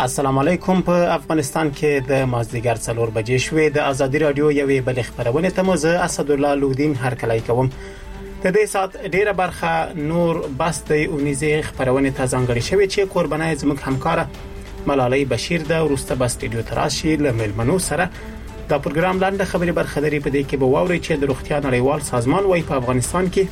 السلام علیکم. په افغانستان کې د مازدیګر 4 بجې شوې د ازادي رادیو یوې بل خبرونه ته مزه اسد الله لودین هرکلی کوم. د دې سات ډیره برخه نور بس د اونیزه خبرونه ته ځانګړې شوې چې قربانای زموږ همکار ملالۍ بشیر د ورسته بس سټډیو تراشي لملمنو سره دا پروګرام لاندې خبري برخه لري. په دې کې به واوري چې د روغتیا نړیوال سازمان وايي په افغانستان کې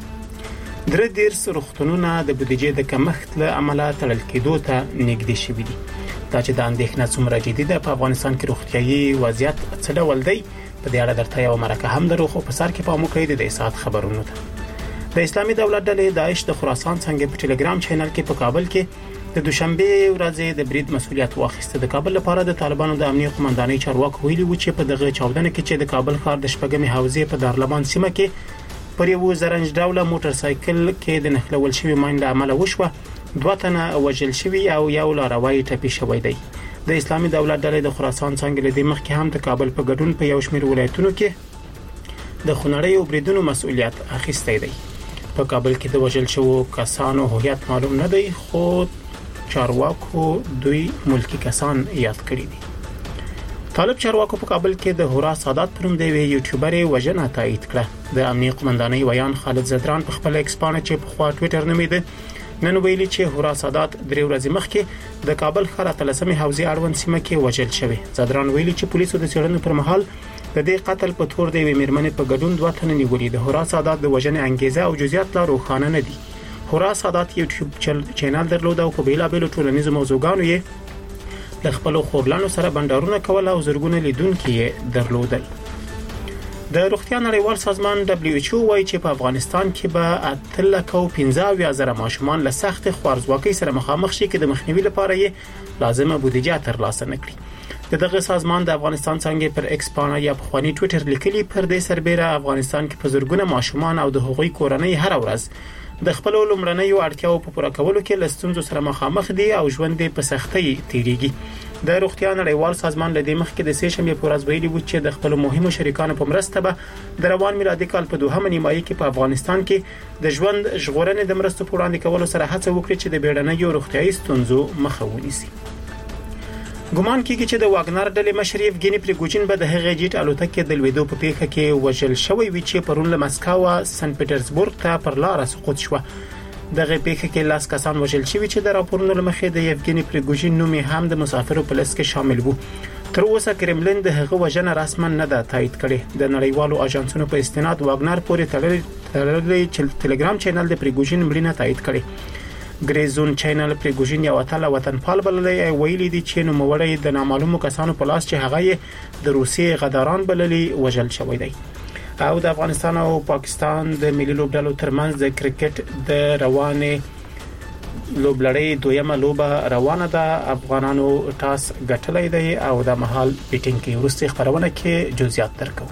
درې روغتونونه د بودیجې د کمښت له امله تړل کېدو ته نږدې شوي دي. دا چې د اندېښنې څومره جدي ده په افغانستان کې روغتيایي وضعیت څه ډول دی په دې اړه درته یو مرکه هم درو خو په سر کې پام وکړئ د سات خبرونو ته. د اسلامي دولت ډلې داعش د خراسان څنګه په ټلګرام چینل کې په کابل کې د دوشنبه ورځې د برید مسؤلیت واخیسته. د کابل لپاره د طالبانو د امنیت قومندانۍ چارواکو ویلي و چې په دغه چاودنه کې چې د کابل ښار د شپږمې حوزې په دارلبان سیمه کې پر یو زرنج ډوله موټر سایکل کې د نښلول شوی ماین له امله وشوه. 2 تنه وژل شوی او یو لاروي ټپي شوی دی. د اسلامي دولت ډلې د خراسان څنګه له دې مخکې هم د کابل په ګډون په یو شمېر ولایتونو کې د خونړیو بریدونو مسؤلیت اخیستی دی. په کابل کې د وژل شوو کسانو هویت معلوم نه دی خو چارواکو دوی ملکی کسان یاد کړی دي. طالب چارواکو په کابل کې د هورا سادات پرم دی یوټیوبر وژنه تایید کړه. د امنیت قومندانۍ ویان خالد زدران په خپل ایکس باندې چې په خوا ټوئیټر نومیده نن ویلي چې هورا سادات 3 ورځې مخکې د کابل ښار اتلسمې حوزې اړوند سیمه کې وژل شوی. زدران ویلي چې پولیسو د څېړنې پر مهال د دې قتل په تور دی میرمنې په ګډون 2 تنه نیولې. د هورا سادات د وژنې انګیزه او جزئیات لا روښانه نه دي. هورا سادات یوټیوب چینل درلود او په بیلابېلو ټولنیزو موضوعګانو یې د خپل خورلانو سره بندرونه کول او زرګونه لیدونکو یې درلودل. د روغتیا نړیوال سازمان WHO وايي چې په افغانستان کې به 315,000 ماشومان له سخت خوارځواکۍ سره مخامخ شي چې د مخنیوي لپاره یې لازمه بودیجه ترلاسه نکړي. دغه سازمان د افغانستان څنګه پر ایکس باندې یا په خواني ټوئیټر لیکلي پر دې سربېره افغانستان کې په زرګونه ماشومان او د هغوی کورنۍ هر ورځ د خپل لومړنیو اړتیاو په پوره کولو کې له ستونزو سره مخامخ دي او ژوند په سختۍ تیریږي. د روغتیا نړیوال سازمان له دې مخکې د سهشنبه په ورځ ویلي و چې د خپل مهمو شریکانو په مرسته به د روان میلادي کال په 2مه نیمایي کې په افغانستان کې د ژوند ژغورنې د مرستو په وړاندې کولو سره هڅه وکړي چې د بیړنیو روغتیایي ستونزو مخه ونیسي. ګومان کیږي چې د واګنر ډلې مشر یفګینی پریګوجین به د هغې جیټ الوتکې د لویدو په پیښه کې وژل شوی وي چې پرون له مسکو او سن پټرزبورګ ته پر لار سقوط شو. دغه پیښه کې لاس کسان وژل شوی چې د راپورونو لمخې د یفګینی پریګوجین نوم هم د مسافرو په لست کې شامل وو. تر اوسه کرملین د هغه وژنه رسما نه ده تایید کړې. د نړیوالو اژانسونو په استناد واګنر پورې تړلې ټلګرام چینل د پریګوجین مړینه تایید کړې. ګریزون چینل پریګوجین یو اتل وطنپال بللی ویلي دي چې نوموړی د نامعلومو کسانو په لاس چې هغه د روسیې غداران بللی وژل شوی دی. او د افغانستان او پاکستان د ملي لوبډلو ترمنځ د کرکټ د روانې لوبلړۍ دویمه لوبه روانه ده. افغانانو ټاس ګټلی دی او د محل بیټینګ کې وروستي خبرونه کې جزئیات درکو.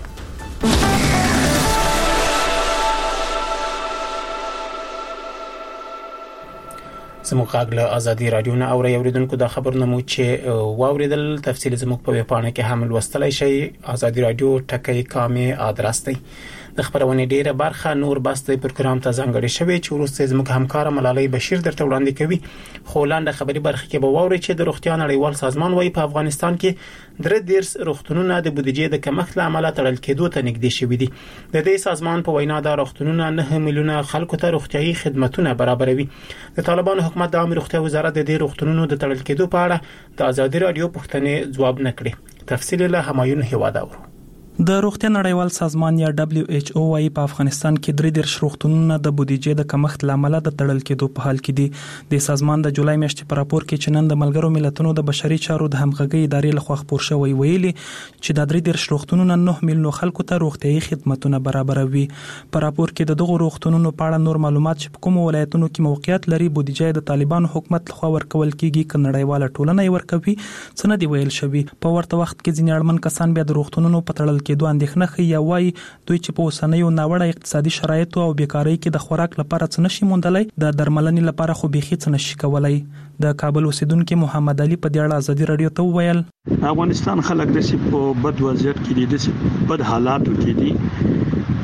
زموږ غږ له ازادي رادیو نه اوري اوریدونکو د خبرونو مو چې واوریدل تفصیل زموږ په ویبپاڼه کې هم لوستلای شئ. ازادي رادیو ټکی کامه ادرس دی. د خبرونه ډیره برخه نور بس د پروګرام ته ځانګړې شوی چې ورسته زموږ همکار ملالۍ بشیر درته وړاندې کوي. خو لاندې خبري برخه کې به واوري چې د روغتیا نړیوال سازمان وايي په افغانستان کې 3 روغتونونه د بودیجې د کمښت له امله تړل کېدو ته نږدې شوي دي. د دې سازمان په وینا دا روغتونونه 9 میلیونه خلکو ته روغتيایي خدماتونه برابروي. د طالبانو حکومت د عامه روغتیا وزارت د دې روغتونونو د تړل کېدو په اړه د ازادي رادیو پوښتنې ځواب نکړي. تفصیل له همایون هواد اورو. د روغتیا نړیوال سازمان یا WHO وايي په افغانستان کې 3 روغتونونه د بودیجې د کمښت لامل د تړل کېدو په حال کې دي. د سازمان د جولای میاشتې په راپور کې چې نن د ملګرو ملتونو د بشري چارو د همغږي ادارې لخوا خپور شوی ویلي چې د 3 روغتونونه 9 میلیون خلکو ته روغتيایي خدماتونه برابروي. په راپور کې د دغو روغتونونو په اړه نور معلومات چې په کوم ولایتونو کې موقعیت لري بودیجې د طالبانو حکومت لخوا ورکول کیږي ک نړیواله ټولنه ورکوي څنګه دی ویل شوی. په ورته وخت کې ځینې اړمن کسان بیا د روغتونونو په تړل کېدو اندېښنه کوي او وايي دوی چې په اوسنیو ناوړه اقتصادي شرایطو او بیکاری کې د خوراک لپاره څه نشي موندلای د درملنې لپاره خو بيخي څه نشي کولای. د کابل اوسیدونکو محمد علي په دې اړه ازادي رادیو ته وویل افغانستان خلک د په بد وضعیت کې دي، د بد حالاتو کې دي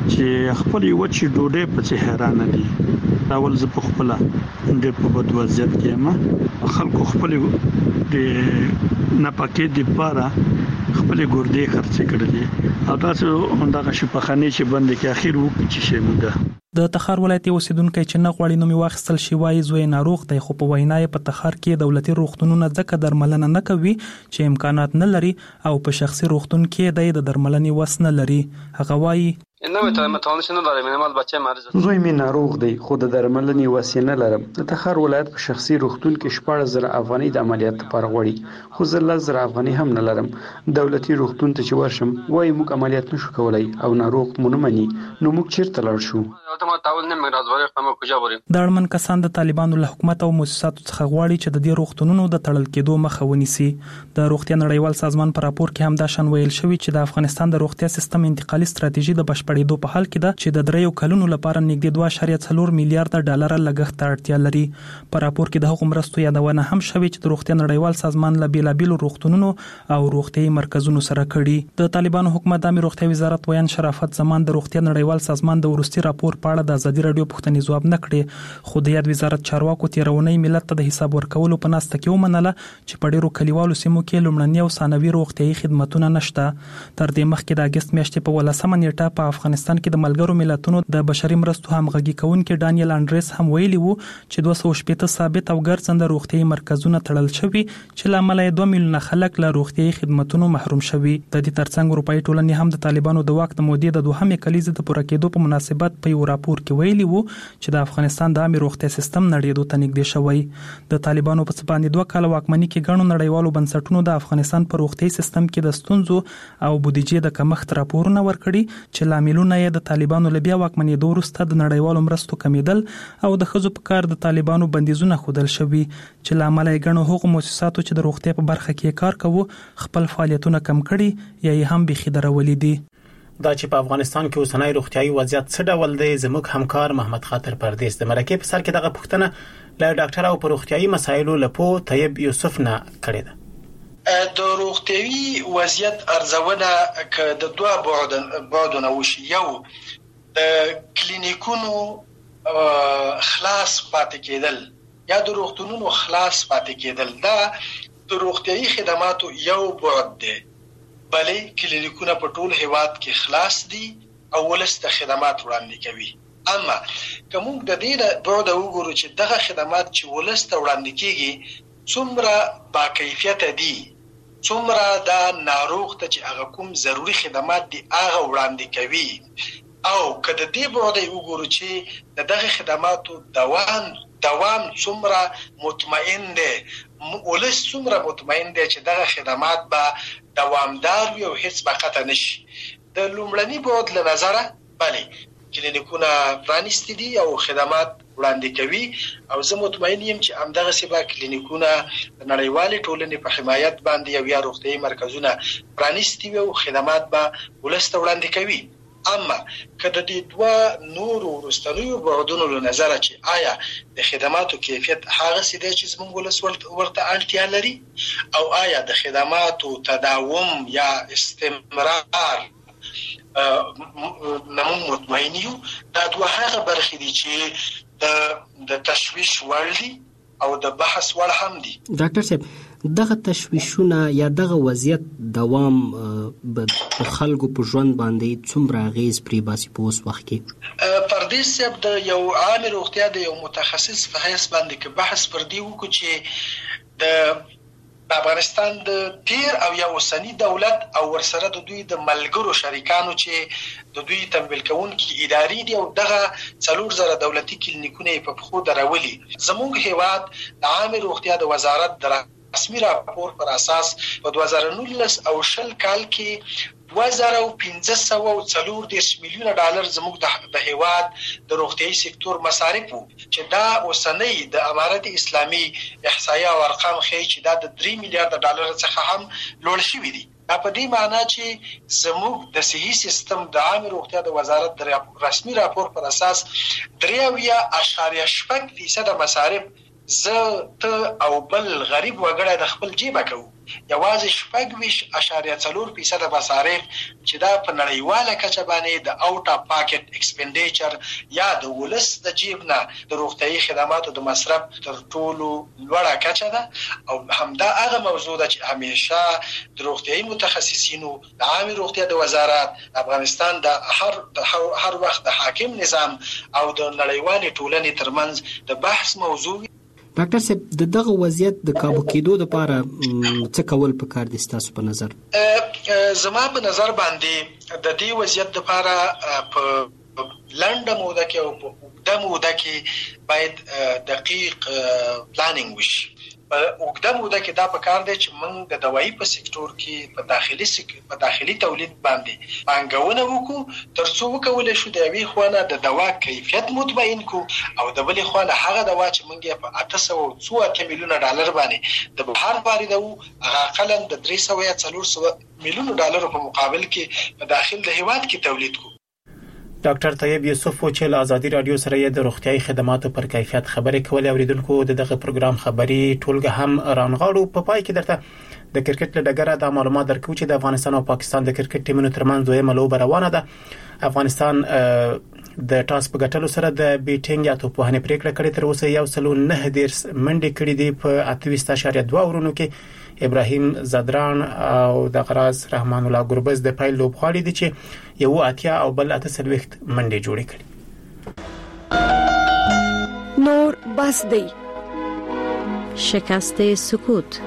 چې خپل یو چې ډوډۍ په څه حیران دي اول زه په خپل ډېر په بد وضعیت کې ما خلکو خپل د نپاکې د پاره خپل ګردې خرڅ کړلې او تاسو همدغه شپخانه چې بند کې اخر وکړي چې شموده د تخار ولایت اوسیدونکو چې نه غواړي نو می واخستل شي وای زوی ناروغ دی خو په وینای په تخار کې دولتي روغتونونه ځکه درملنه نه کوي چې امکانات نه لري او په شخصي روغتون کې د درملنې وس نه لري هغه وای زوی می ناروغ دی خو د درملنې وس نه لرم د تخار ولایت په شخصي روغتون کې 14,000 افغانۍ د عملیات لپاره غوړي خو زه 10,000 افغانۍ هم نه لرم دولتي روغتون ته چې ورشم وای موږ عملیات نشو کولای او ناروغ مونږ مني نو موږ چیرته لاړ شو د اړمن کسان د طالبانو له حکومت او مؤسساتو څخه غواړي چې د دې روغتونونو د تړل کېدو مخه ونیسي د روغتیا نړیوال سازمان پر راپور کې هم دا شان ویل شوی چې د افغانستان د روغتیا سیستم انتقالي ستراتیژي د بشپړېدو په حال کې ده چې د 3 کلونو لپاره نږدې 2.4 میلیارډ ډالر لګښت ته اړتیا لري په راپور کې د حکومت مرستو یادونه هم شوی چې د روغتیا نړیوال سازمان له بیلابیلو روغتونونو او روغتیايي مرکزونو سره کړي د طالبانو حکومت د روغتیا وزارت ویان شرافت زمان د روغتیا نړیوال سازمان د ورستي راپور په اړه د ازادي رادیو پوښتنې ځواب نه کړي خو د یاد وزارت چارواکو تیرونی ملت ته د حساب ورکولو په ناسته کې ومنله چې په ډیرو کلیوالو سیمو کې لومړني او ثانوي روغتیايي خدماتونه نشته تر دې مخکې د اگست میاشتې په 18 نیټه په افغانستان کې د ملګرو ملتونو د بشري مرستو همغږي کوونکي ډانیل انډریس هم ویلي وو چې 280 ثابت او ګرځنده روغتیايي مرکزونه تړل شوي چې لامل یې 2 میلیونه خلک له روغتیايي خدماتونو محروم شوي د دې ترڅنګ اروپאי ټولنې هم د طالبانو د واک د مودې د دوهمې کلیزې د پوره کېدو په مناسبت په یو راپور کې ویلي وو چې د افغانستان د عامه روغتیا سیستم نړیدو ته نږدې شوی د طالبانو په څپاندې 2 کال واکمنۍ کې ګڼو نړیوالو بنسټونو د افغانستان په روغتیايي سیستم کې د ستونزو او بودیجې د کمښت راپورونه ورکړي چې لاملونه یې د طالبانو له بیا واکمنۍ وروسته د نړیوالو مرستو کمیدل او د ښځو په کار د طالبانو بندیزونه خودل شوي چې لامل یې ګڼو هغو مؤسساتو چې د روغتیا په برخه کې کار کوي خپل فعالیتونه کم کړي یا یې هم بېخي درولي دي دا چې په افغانستان کې اوسنۍ روغتيایي وضعیت څه ډول دی زموږ همکار محمد خاطر پردیس د مرکه په سر کې دغه پوښتنه له ډاکټر او په روغتيایي مسایلو لپو طيب یوسف نه کړې ده د روغتيایي وضعیت ارزونه ک د دوه بعدونه وشي یو د کلینیکونو خلاص پاتې کېدل یا د روغتونونو خلاص پاتې کېدل دا د روغتيایي خدماتو یو بعد دی بلې کلینیکونه په ټول هیواد کې خلاص دي او ولسته خدمات وړاندې کوي اما کوم د دې بعد وګورو چې دغه خدمات چې ولسته وړاندې کیږي څومره با کیفیت دي څومره د ناروغ ته چې هغه کوم ضروری خدمات دي هغه وړاندې کوي او کله دې بعد وګورو چې دغه خدماتو دوام څومره مطمئن دي ولس څومره مطمئن دي چې دغه خدمات به دوامدار وي او هیڅ بقته نشي د لومړني بعد له نظره بلې کلینیکونه پرانیستي دي او خدمات وړاندې کوي او زه مطمئن یم چې همدغه سبا کلینیکونه د نړیوالې ټولنې په حمایت باندې او یا روغتیايي مرکزونه پرانیستي او خدمات به ولسته وړاندې کوي اما کله د دوه نورو ورستنیو بعدونو له نظره چې آیا د خدماتو کیفیت هغه سیده چې زموږ ولس ورته اړتیا لري او آیا د خدماتو تداوم یا استمرار نمون مطمئنیو دا دوه هغه برخې دي چې د تشویش وړ دي او د بحث وړ هم دي ډاکټر صاحب دغه تشویشونه یا دغه وضعیت دوام په خلکو په ژوند باندې څومره اغیز پرې باسي په اوس وخت کې پردیس صاحب د یو عام روغتیا د یو متخصص په حیث باندې کې بحث پر دی وکړو چې د افغانستان د تیر او یا اوسنی دولت او ورسره د دوی د ملګرو شریکانو چې د دوی تمویل کوونکي ادارې دي او دغه 4000 دولتي کلینیکونه په خو درولي زموږ هیواد د عام روغتیا د وزارت د رسمي راپور پر اساس په 2019 او شل کال کې 2540 میلیونه ډالر زموږ د هیواد د روغتيایي سکتور مصارف چې دا اوسنۍ د امارت اسلامي احصایه او ارقام ښیي چې دا د 3 میلیارډ ډالر څخه هم لوړ شوی دی دا په دې معنی چې زموږ د صحي سیستم د عام روغتیا د وزارت د رسمي راپور پر اساس 3.8% مصارف زه ته او بل غریب وګړی د خپل جیبه کوو. یوازې 4.4% مصارف چې دا په نړیواله کچه باندې د اوټ اف پاکټ ایکسپنډیچر یا د ولس د جیب نه د روغتیايي خدماتو د مصرف تر ټولو لوړه کچه ده او همدا هغه موضوع ده چې همیشه د روغتیايي متخصصینو د عامه روغتیا د وزارت افغانستان د هر وخت د حاکم نظام او د نړیوالې ټولنې ترمنځ د بحث موضوع. ډاکټر صاحب دغه وضعیت د کابو کېدو لپاره څه کول پکار دي تاسو په نظر؟ زما په نظر باندې د دې وضعیت لپاره په لنډه موده کې او په اوږده موده کې باید دقیق پلانینګ وشي. په اوږده موده کې دا پکار دی چې موږ د دوايي په سکتور کې په داخلي تولید باندې پانګونه وکړو ترڅو وکولای شو د یوې خوا د دوا کیفیت مطمئن کو او د بلې خوا هغه دوا چې موږ یې په 800 میلیونه ډالر باندې د بهر واردوو هغه اقلا د 300 یا 400 میلیونه ډالر په مقابل کې په داخل د هیواد کې تولید کو. ډاکټر طیب یوسف چې له آزادي رادیو سره د روغتيایي خدماتو پر کیفیت خبرې کولې اوریدونکو دغه پروګرام خبري ټولګه هم رانغاړو. په پای کې درته د کرکټ له ډګره د معلومات درکو چې د افغانستان او پاکستان د کرکټ ټیمونو ترمنځ دویمه لوبه روانه ده. افغانستان د ټاس په ګټلو سره د بیټینګ یا توپوهنې پریکړه کړې تر اوسه 109 منډې کړې دي په 28.2 ورونو کې. ابراهیم زدران او د غراز رحمان الله ګربز د پایل لوبغاړي دي چې یو 80 او بل 38 منډې جوړې کړې. نور بس دی شکست سکوت.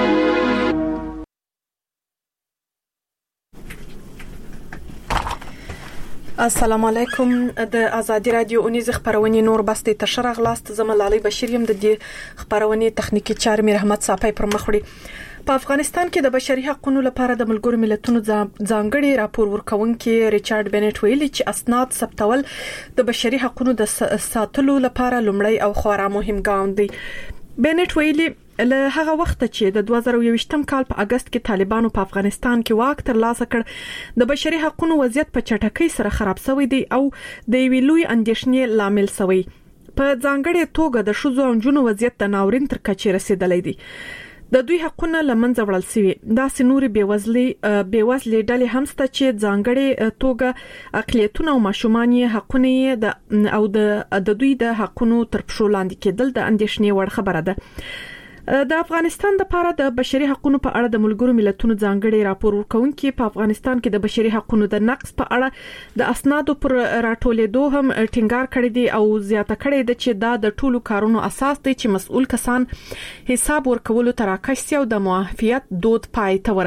السلام علیکم. د آزادی رادیو اونیز خبرونه نور بسته تشرغ لاست زملالي بشیر يم د دې خبرونه تخنیکی چارې مې رحمت صافی پر مخړي. په افغانستان کې د بشري حقوقو لپاره د ملګرو ملتونو ځانګړي راپور ورکونکي ریچارډ بنټ ویلي چې اسناد ثبتول د بشري حقوقو د ساتلو لپاره لومړی او خورا مهم ګام دی. بنټ ویلي له هغه وخت چې د 2021م کال په اگست کې طالبانو په افغانستان کې واک ترلاسه کړ د بشري حقوقو وضعیت په چټکۍ سره خراب شوی دی او د وی لوی اندیشنې لامل شوی. په ځانګړي توګه د شوزو او جنو وضعیت د ناورین تر کچې رسیدلی دی. د دوی حقونه لمنځه وړل شوی. دا سنوري بیوزلي ډلې هم ست چې ځانګړي توګه اقلیتونه او ماشومان حقونه او د دوی د حقونو تر پښو لاندې کېدل د اندیشنې وړ خبره ده. د افغانستان لپاره د بشري حقوقو په اړه د ملګرو ملتونو ځانګړي راپور ورکونکي په افغانستان کې د بشري حقوقو د نقص په اړه د اسنادو پر راټولېدو هم ټینګار کړی دی او زیاته کړی دی چې دا د ټولو کارونو اساس دی چې مسؤل کسان حساب ورکولو تراکش او د معافیت دود پای ته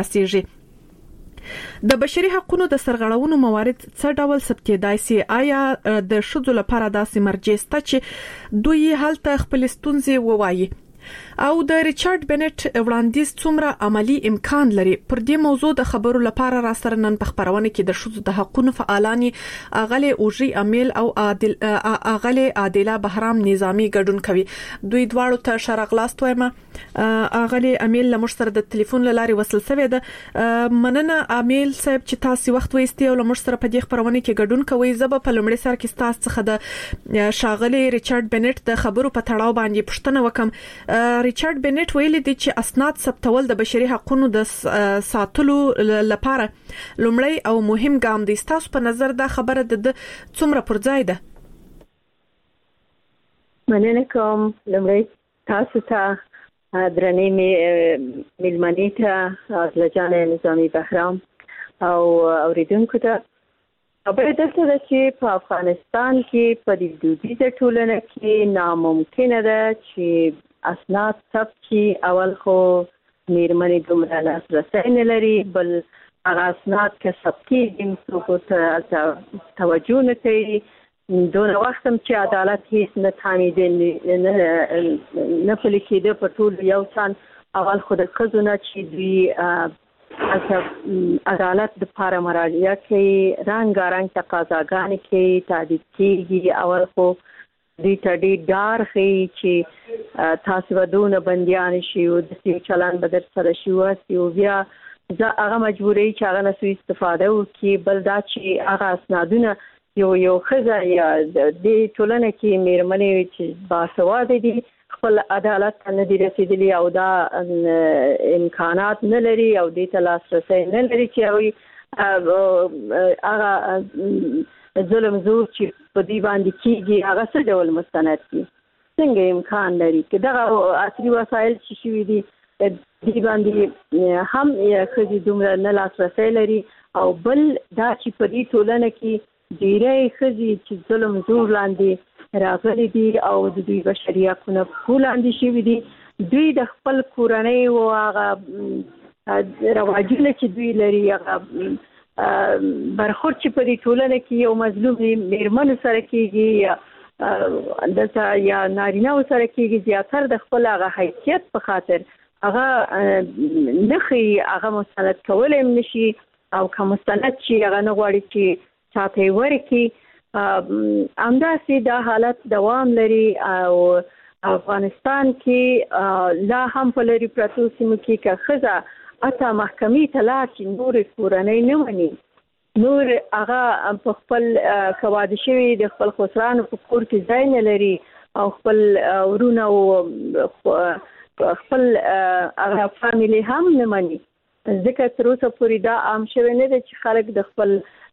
ورسیږي. د بشري حقوقو د سرغړونو موارد څه ډول ثبتېدای سي؟ آیا د شذو لپاره داسې مرجع شته چې دوی هلته خپل ستونزې ووایي؟ او د ریچارډ بنټ وړاندیز څومره عملی امکان لري؟ پر دې موضوع د خبرو لپاره را سره نن په خبرونه کې د شذو د حقوقو فعالان اغلی اوجي امیل او اغلی عادله بهرام نظامی ګډون کوي. دوی دواړو ته شرغلاست وایم. اغلی امیل لمر سره د ټلیفون لاري وصل شوی ده. مننه امیل صاحب چې تاسو وخت وېستي او لمر سره په دې خبرونه کې ګډون کوي. زب په لمړي سر کې تاسو څخه د شاغلی ریچارډ بنټ د خبرو په تړاو باندې پوښتنه وکم. ریچارډ بنټ ویلي دی چې اسناد ثبتول د بشري حقوقو د ساتلو لپاره لومړی او مهم ګام دی. تاسو په نظر دا خبره د څومره پر ځای ده؟ مننه کوم. لومړی تاسو ته درنې ملمنې ته لجان نظامی بهرام او اوریدونکو ته خبره درته ده چې په افغانستان کې په دې دودیزه ټولنه کې ناممکنه ده چې اسناد ثبت شي. اول خو میرمنې دومره لاسرسی نه لري، بل هغه اسناد که ثبت کېږي څوک ته توجه نه کوي. دونه وخت هم چې عدالت هیڅ نه تامېدل نه پلي کېده په ټول یو سان. اول خو د ښځو نه چې دوی عدالت دپاره مراجعه کوي، رنګارنګ تقاضاګانې کوي، تعدید کېږي. اول خو دوی ته ډېر ډار ښیي چې تاسو به دونه بندیان شي او داسې چلند به در سره شي واسي او بیا هغه مجبوري چې هغه نه سوی استفاده وکړي. بل دا چې هغه اسنادونه یو ښځه یا د ټولنه کې میرمنې چې باسواده دي خپل عدالت نه دي رسیدلي او دا امکانات نه لري او د لاسرسي نه لري چې هغه ظلم زور چې په دې باندې کیږي هغه څه ډول مستند دي څنګه امکان لري چې دا عصري وسایل چې شوي دي دې باندې هم خځې دومره نه لاسرسي لري او بل دا چې په دې ټولنه کې ډېرې خځې چې ظلم زور لاندې راغلي دي او د دوی بشري حقونه په لاندې شوي دي دوی د خپل کورنۍ او هغه رواجونه چې دوی لري هغه برخورد چې په دې ټولنه کې یو مظلوم میرمن سره کېږي دلته یا نارینه سره کېږي زیاتر د خپل هغه حیثیت په خاطر هغه نخي هغه مستند کولای نشي او کوم مستند چې هغه نه غواړي چې چاته ورکی همداسې دا حالت دوام لري او افغانستان کې لا هم په لري پرتو سیمو کې که ښځه اته محکمې ته لاړ چې نور کورنۍ نه مني نور هغه په خپل واده شوي د خپل خسرانو په کور کې ځای نه لري او خپل ورونه او خپل هغه فامیلی هم نه مني ځکه تر اوسه پورې دا عام شوی نه دی چې خلک د خپل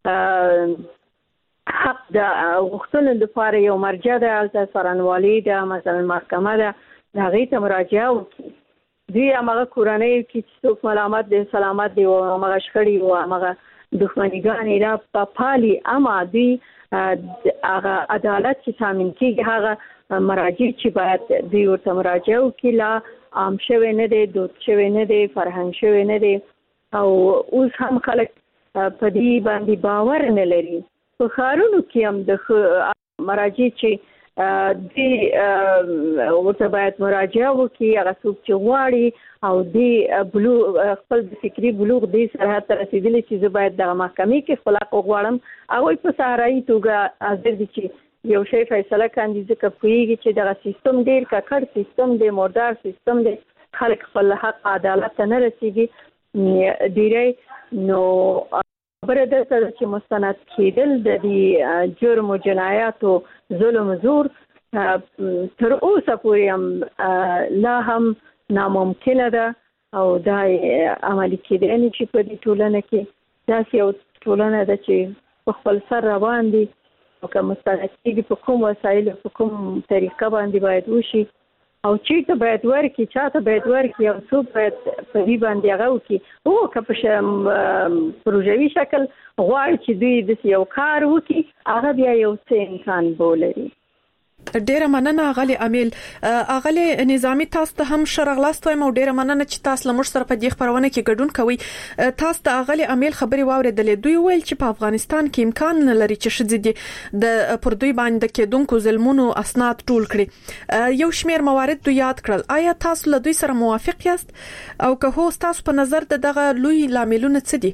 حق د غوښتنو لپاره یو مرجع ده هلته څارنوالي ده مثلا محکمه ده هغې ته مراجعه وکړي دوی همغه کورنۍ کې چې څوک ملامت دی سلامت دی او همغه شخړې او همغه دښمنیګانې دا په پالي اما دوی هغه عدالت چې تامین کېږي هغه مراجع چې باید دوی ورته مراجعه وکړي لا عام شوی نه دی دود شوی نه دی فرهنګ شوی نه دی او اوس هم خلک په دې باندې باور نه لري په ښارونو کې هم د مراجع چې دی ورته باید مراجعه وکړي هغه څوک چې غواړي او دی خپل فکري بلوغ دی سرحد ته رسېدلی چې زه باید دغه محکمې کې خپل حق وغواړم هغوی په صحرایي توګه حاضر دي چې یو شی فیصله کاندي ځکه پوهېږي چې دغه سیستم ډېر ککړ سیستم دی مردار سیستم دی خلک خپل حق عدالت ته نه رسېږي ډېری نو خبره دلته ده چې مستند کېدل د دې جرم و جنایاتو ظلم زور تر اوسه پورې هم لا هم ناممکنه ده او دا عملي کېدای نه شي په دې ټولنه کې داسې یو ټولنه ده چې په خپل سر روان دي او که مستند کېږي په کوم وسایلو په کوم طریقه باندې باید وشي او چیرته باید ورکړي چاته باید ورکړي او څوک باید په دې باندې هغه وکړي او که په پروژوي شکل غواړي چې دوی داسې یو کار وکړي هغه بیا یو څه امکان به ولري ډیره مننه اغلی امیل اغلی نظامی تاسو ته هم شرغلاست وایم او ډیره مننه چې تاسو لمر سره په دې خبرونه کې ګډون کوي تاسو ته اغلی امیل خبري واوریدلې دوی ویل چې په افغانستان کې امکان نه لري چې شذ دي د پر دوی باندې کېدونکو ظلمونو اسناد ټول کړي یو شمیر موارد دوی یاد کړل آیا تاسو له دوی سره موافق یاست او که هو تاسو په نظر دغه لوی لاملونه څه دي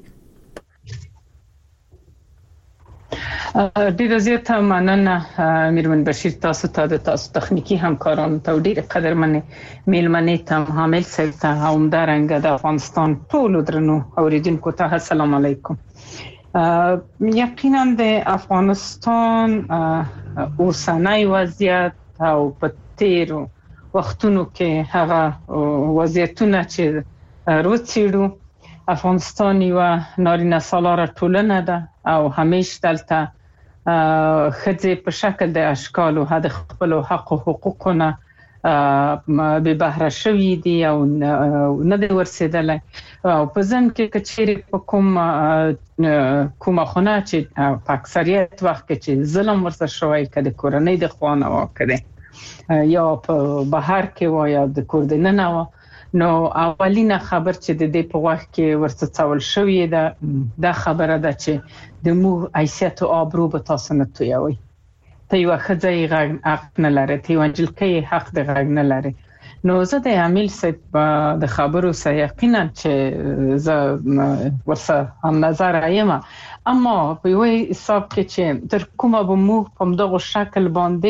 ډیره زیاته مننه میرمن بشیر تاسو ته د تاسو تخنیکی همکارانو ته ډیره قدرمنې میلمنې ته حامل صاحب ته همدارنګه د افغانستان ټول درنو اوریدونکو ته السلام علیکم یقینا د افغانستان اوسنۍ وضعیت او په تیرو وختونو کې هغه وضعیتونه چې روڅېړو افغانستان یو نارینه سالاره ټولنه ده او همیشه دلته خځې په شکل د اشکال او د خپل حق او حقوقونه به بهره شوي دي او نه د ورسېدلای او په ځم کې کچېرې په کومه خونه چې په اکثریت وخت کې چې ظلم ورسره شوی کده کورنۍ د خوانه واکده یا په بهر کې وای د کوردننه نو اولینه خبر چې د دې په وخت کې ورته څول شوې ده دا خبره ده چې د مو حیثیت او آبرو به تاسو نه تویوي ته یو خځې حق نه لري ته ونجل کې حق د غږ نه لري نو زه د عامل صاحب د خبرو سره یقینا چې زه ورسره هم نظر ایم اما په یو حساب کې چې تر کومه به مو په دغه شکل باندې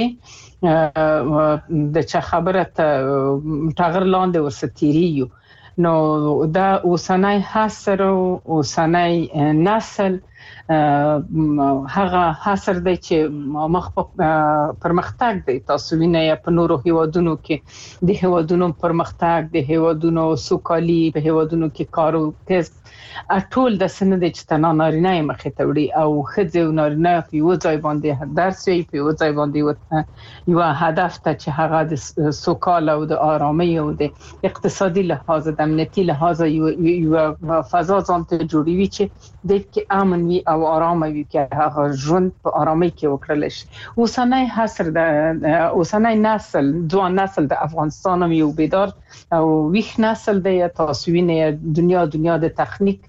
د چا خبره ته تغیر لاندې ورستيریو نو دا اوسنۍ حسر او اوسنۍ نسل هغه حاصل دی چې مخ پرمختګ دی. تاسو وینئ په نورو هیوادونو کې د هیوادونو پرمختګ، د هیوادونو سوکالي، په هیوادونو کې کار او کسب ټول د سند چې تنه نارینه مخې ته وړي او خځې او نارینه په یو ځای باندې درس وي، په یو ځای باندې یو هدف ته چې هغه د سوکاله او د آرامۍ او د اقتصادي لحاظ د امنیتي لحاظ یو فضا ځان ته جوړوي چې د کې امن وي او آرام وي، چې هغه ژوند په آرامۍ کې وکړل شي. اوسنۍ حاصل د اوسنۍ نسل، ځوان نسل د افغانستان یو بیدار او ویښ نسل دی. تاسو وینئ دنیا د تخنیک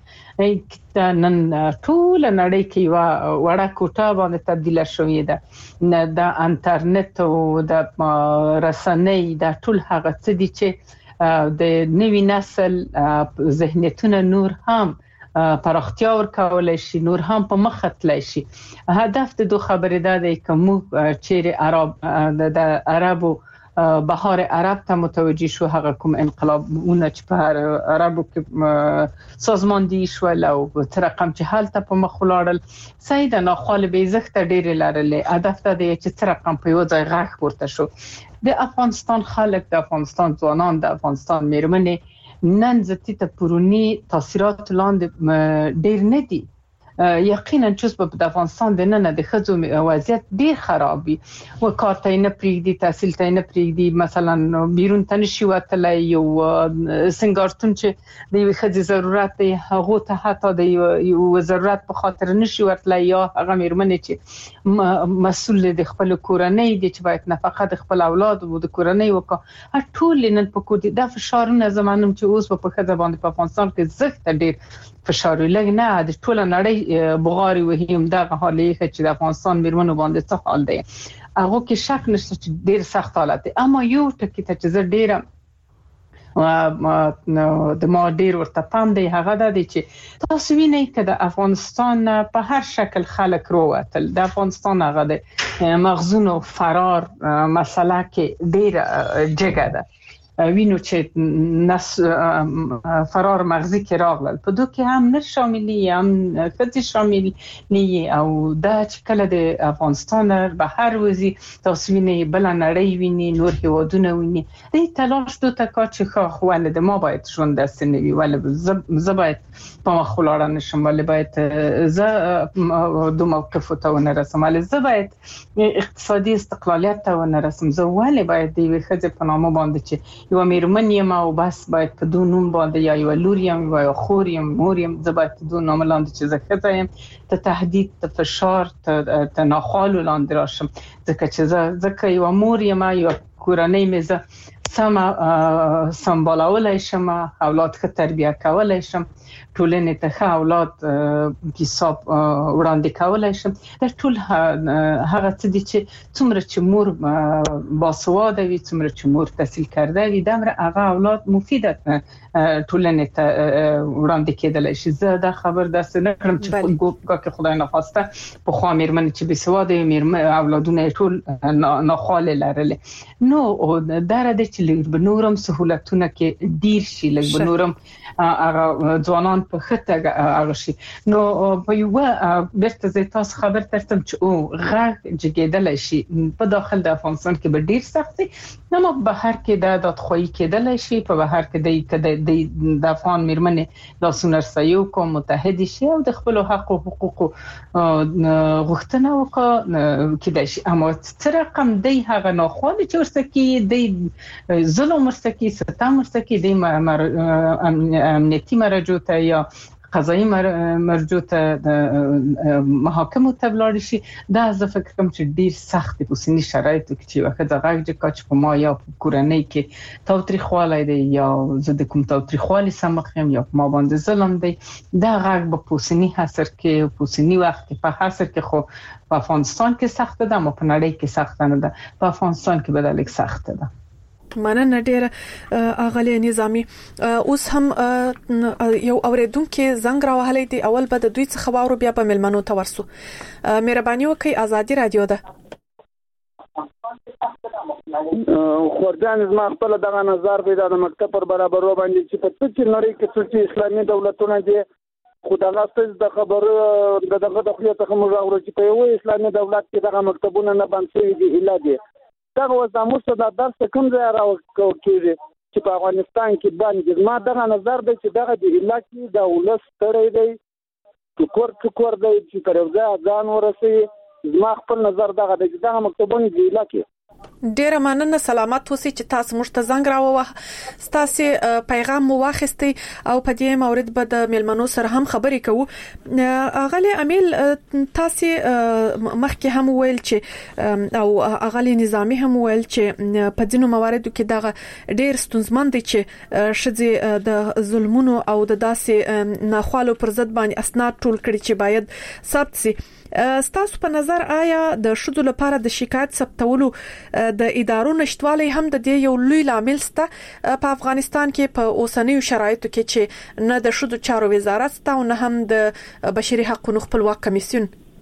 نن ټول نړۍ کې وړه کوټه باندې تبدیل شوې ده. د انټرنیټ او د رسنۍ د ټول هغه څه دي چې د نوي نسل ذهنیتونه نور هم پراختیا ورکولای شي، نور هم په مخ تللی شي. هدف د دوه خبرې ده چې موږ چیرې د عربو بهار عرب ته متوجه شو، هغه کوم انقلابونه چې په عربو کې سازماندهي شول او تر رقم چې حالت په مخ ولاړل، سید ناخوال به زخت ډېر لرلې. هدف ته دی چې تر رقم په یو ځای غاښ پورته شو. د افغانستان خلک، د افغانستان ځوانان، د افغانستان میرمنې نن زتی ته پرونی تاثیرات لاندې ډېر نه دي. یقینا چې په افغانستان د نن د خځو وضعیت ډیر خراب وي، و کار ته نه پریږدي، تحصیل ته نه پریږدي، مثلا بیرون ته نشي وتلی، یو سنگارتون چې د یو خځې ضرورت دی هغه ته حتی د یو ضرورت په خاطر نشي ورتلی، یا هغه میرمنې چې مسؤل د خپل کورنۍ دي چې باید نفقه د خپل اولاد او د کورنۍ وکړي، ټول نن په کور دي. د فشارونه زمانم چې اوس په خځه باندې په افغانستان کې زښت ډیر فشار لګ نه د ټول نړۍ بغاري وهم دغه حالې چې د افغانستان میرمنو باندې څه حال دی. هغه کې شک نشته چې ډیر سخت حالت دی. اما یو ټکی ته چې زه ډیره د ما ډیر ورته پام دی هغه د چې تاسو وینئ چې د افغانستان په هر شکل خلک وروتل. د افغانستان هغه د مغزون او فرار مسله کې ډیر جګه ده. وینو چې فرار مغزی کې راغلل، په دوی کې هم نه شاملي، هم خځې شاملي، او دا چې کله د افغانستان بهر وځي تاسو وینئ بل نړۍ ویني، نور هیوادونه ویني، د تلاش دوه تکا چې خو ولې ما باید ژوند داسې نه وي، ولې زه باید په مخ ولاړ نشم، ولې باید زه دو موقف ته ونه رسم، ولې زه باید اقتصادي استقلالیت ته ونه رسم، زه ولې باید د یوې ښځې په نامه باندې چې یو میرمن یم او بس باید په دو نوم باندې یا یو لور یم یا خور یم مور یم، زه باید په دو نوم لاندې چې زه ښځه یم ته تهدید، ته فشار، ته ناخوالو لاندې راشم، ځکه چې زه یو مور یم یا کورنۍ مې زه سمبالولای شم، اولاد ښه تربیه کولای شم، ټولنې ته ښه اولاد حساب وړاندې کولای شم. دا ټول هغه څه دي چې څومره چې مور باسواده وي، څومره چې مور تحصیل کرده وي، دومره هغه اولاد مفیده ټولنې ته وړاندې کېدلی شي. زه دا خبر داسې نه کړم چې ګویا خدای نخواسته پخوا میرمنې چې باسواده وي اولادونه یې ټول ناخوالې لرلې. نو دا راځي چې لږ به نورم سهولتونه کې ډیر شي، لږ به نورم هغه ځوانان په خطه هغه شي. نو په یو بیرته زه تاسو خبر ترتم چې او غږ جګیدل شي په داخل د افغانستان کې به ډیر سخت وي، نو بهر کې د دادخواهی کېدل شي، په بهر کې د افغان میرمنې لاسونه رسیو کوم متحد شي او د خپل حق او حقوق غوښتنه وکړي کېدای شي. اما څه رقم دی هغه ناخوالې چې ورسره کې دی ظلم ورسره کې ستم ورسره کې دی امنیتي مرجو ته یا قضایي مرجو ته محاکمو ته ولاړ شي، دا زه فکر کوم چې ډیر سخت په اوسني شرایطو کې چې وخت غږ چې په ما یا په کورنۍ کې تاوتریخوالی دی یا زه د کوم تاوتریخوالي سمخ یم یا ما باندې ظلم دی، دا غږ په اوسني عصر کې په اوسني وخت کې په عصر کې خو په افغانستان کې سخت ده، اما په نړۍ کې سخت نه ده، په افغانستان کې به ډېر سخت ده. مننه ډیره اغلی نظامی. اوس هم یو اوریدونکو زنګ راوهلی دی، اول به د دوی څخه واورو بیا به ملمنو ته ورسو. مهرباني وکړئ، ازادي رادیو ده. خورجان زما خپل دغه نظر پیدا د مکتب پر برابرو باندې چې په ټول نړۍ کې څو اسلامي دولتونه دي خدای ستاسو د خبرو دغه د خپل څخه مجاوره چې په یو اسلامي دولت کې دغه مکتبونه نه بند شوي دي اله دي دا اوس د موږ د درس کوم ځای راوکېږي چې په افغانستان کې باندې ما دغه نظر دی چې دغه د اله کې د ولس تړي دی ټکور دی چې تر ځای ځان ورسي ما خپل نظر دغه د دغه مکتبونه دی اله کې ډیر مننه سلامت اوسئ چې تاسو موږ ته زنګ راووه تاسو پیغام مو واخیستي او په دې مورید به د ملمنو سره هم خبرې کوو اغلی امیل تاسو مخکې هم ویل چې او اغلی نظامی هم ویل چې په ځینو مواردو کې دغه ډیر ستونزمن دي چې شذې د ظلمونو او د داسې ناخوالو پر ضد باندې اسناد ټول کړي چې باید ثبت شي ستاسو په نظر آیا د شذو لپاره د شکایت ثبتولو د ادارو نشټوالي هم د دې یو لوی لامل سته په افغانستان کې په اوسنیو شرایطو کې چې نه د شذو چارو وزارت سته او نه هم د بشري حقوقو خپلواک کمیسیون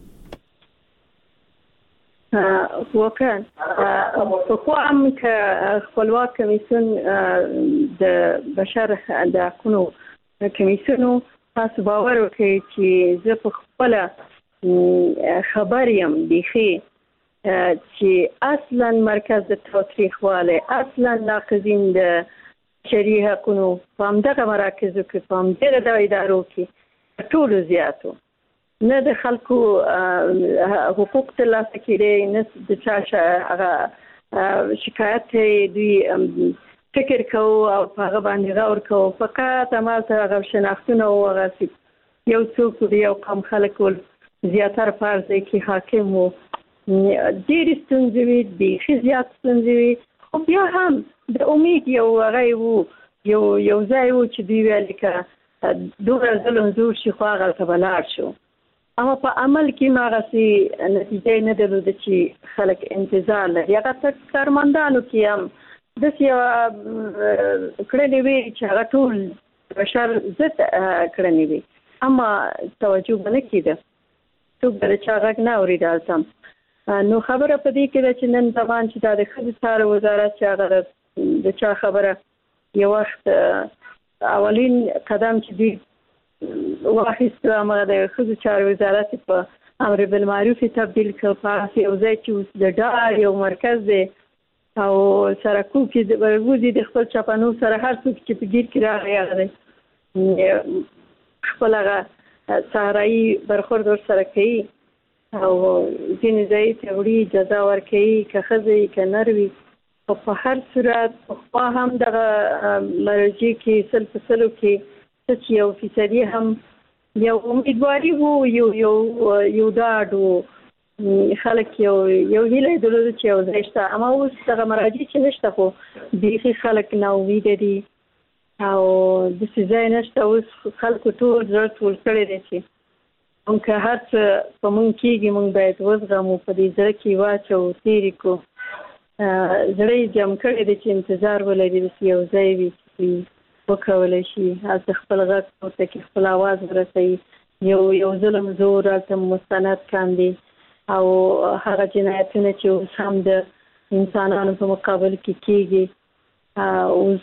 واقعا په کوم کې خپلواک کمیسیون د بشر د حقوقو کمیسیون تاسو باور وکړئ چې زه په خپل خبریم بيخي چې اصلا مرکز د تاریخ والے اصلا ناقضین د شریعه حقوقو په همدغه مراکزو کې په همدغه د ادارو کې ټول زیاتو نه د خلکو حقوق ترلاسه کړي نه د چا شکایت دوی فکر کوو او هغه باندې غور کوو فقط عمل ته هغه شناختونه او هغه یو څوک یو قوم خلک زیاتره فرض کې حاکم وو ډېر ستونزې دي زیات ستونزې خو بیا هم د امید یو غي وو یو ځای وو چې دی ویل کې دوه ځلون زور شي خو هغه تبلار شو اما په عمل کې ماغسي نتیجه نه درلوده چې خلک انتظار لري هغه کارمندانو کې هم د سیو کړنې وی چې هغه ټول بشر زت کړنې وی اما توجه نه کیده څوک د چا غږ نه اوریدل سم نو خبره پدې کې چې نن زمان چې د ښځو چارو وزارت چې هغه د چا خبره یو وخت اولین قدم چې دی واخیست هغه د ښځو چارو وزارت په امر بالمعروف تبدیل کړ په یو ځای چې د ډار یو مرکز دی او سرکو کې د ورغوزي د خپل چپانو سره هر څوک چې په ګیر کې راغلی خپل هغه سارای برخورد ور سره کوي او ځینې ځای ته وړي جزا ورکوي که ښځې که نروي په هر صورت خو هم دغه مرجع کې سلسلو کې چې یو فیصدي هم یو امیدواري وو یو ډاډ وو خلک یو هیله درلوده چې یو ځای شته اما اوس دغه مراجع چې نشته خو بیخي خلک نا امیده دي او د ځای نشته اوس خلکو ټول زړه ټول کړی دی چې موږ هر څه په موږ کېږي موږ باید وزغمو په دې زړه کې واچو تېرې کړو زړه یې جمع کړی دی چې انتظار ولري چې یو ځای وي چې وکولی شي هلته خپل غږ پورته کړي خپل اواز ورسوي یو ظلم زور هلته مستند کاندي او هغه جنایتونه چې اوس هم د انسانانو په مقابل کې کېږي اوس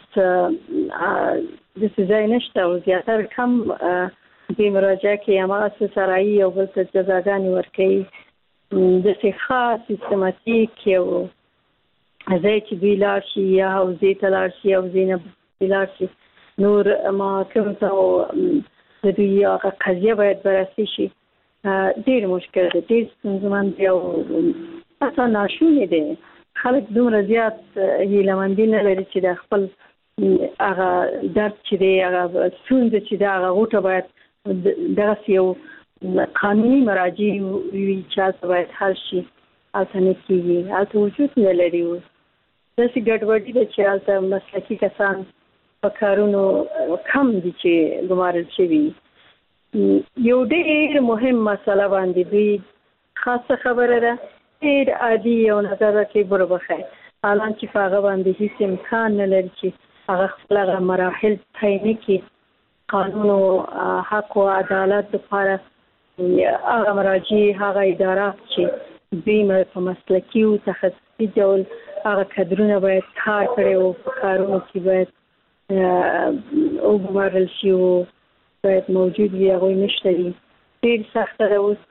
د ځای نشته او زیاتره کم دې مراجعه کې هماغه سرایي او بل څه جزاګانې ورکوي داسې خاص سیستماتیک یو ځای چې دوی لاړ شي یا حوزې ته لاړ شي حوزې نه لاړ شي نور محاکمو ته د دوی هغه قضیه باید بررسي شي ډېر مشکل دی ډېر ستونزمن دی او اصلا ناشونې دی خلک دومره زیات هیلهمندي نه لري چې د خپل هغه درد چې دی هغه ستونزه چې دی هغه غوټه باید دغسې یو قانوني مراجع وي چې هلته باید حل شي هلته نه کېږي هلته وجود نه لري اوس داسې ګډوډي ده چې هلته مسلکي کسان په کارونو کم دي چې ګمارل شوي یو ډېر مهم مسله باندې دوی خاصه خبره ده ډېر عادي یو نظر کې بربخه الان چې په هغه باندې هیڅ امکان نه لري چې هغه خپل مراحل تعیین کړي قانون او حق او عدالت لپاره هغه مراجع هغه اداره چې دوی په مسلکي او تخصصي ډول هغه کادرونه باید کار کړي او په کارونو کې باید وګمارل شي او باید موجود وي هغه نشته دي. ډېر سخت ده اوس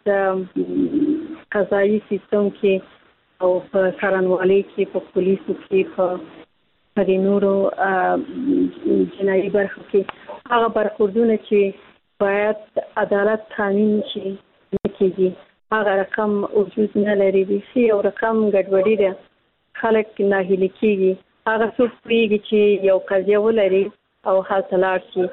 قضایي سیستم کې او په څارنوالۍ کې په پولیسو کې په نورو جنایي برخو کې هغه برخوردونه چې باید عدالت تامین شي نه کېږي. هغه رقم وجود نه لري. بیخي یو رقم ګډوډي ده. خلک ناهیلي کېږي. هغه څوک پوهېږي چې یو قضیه ولري او هلته لاړ شي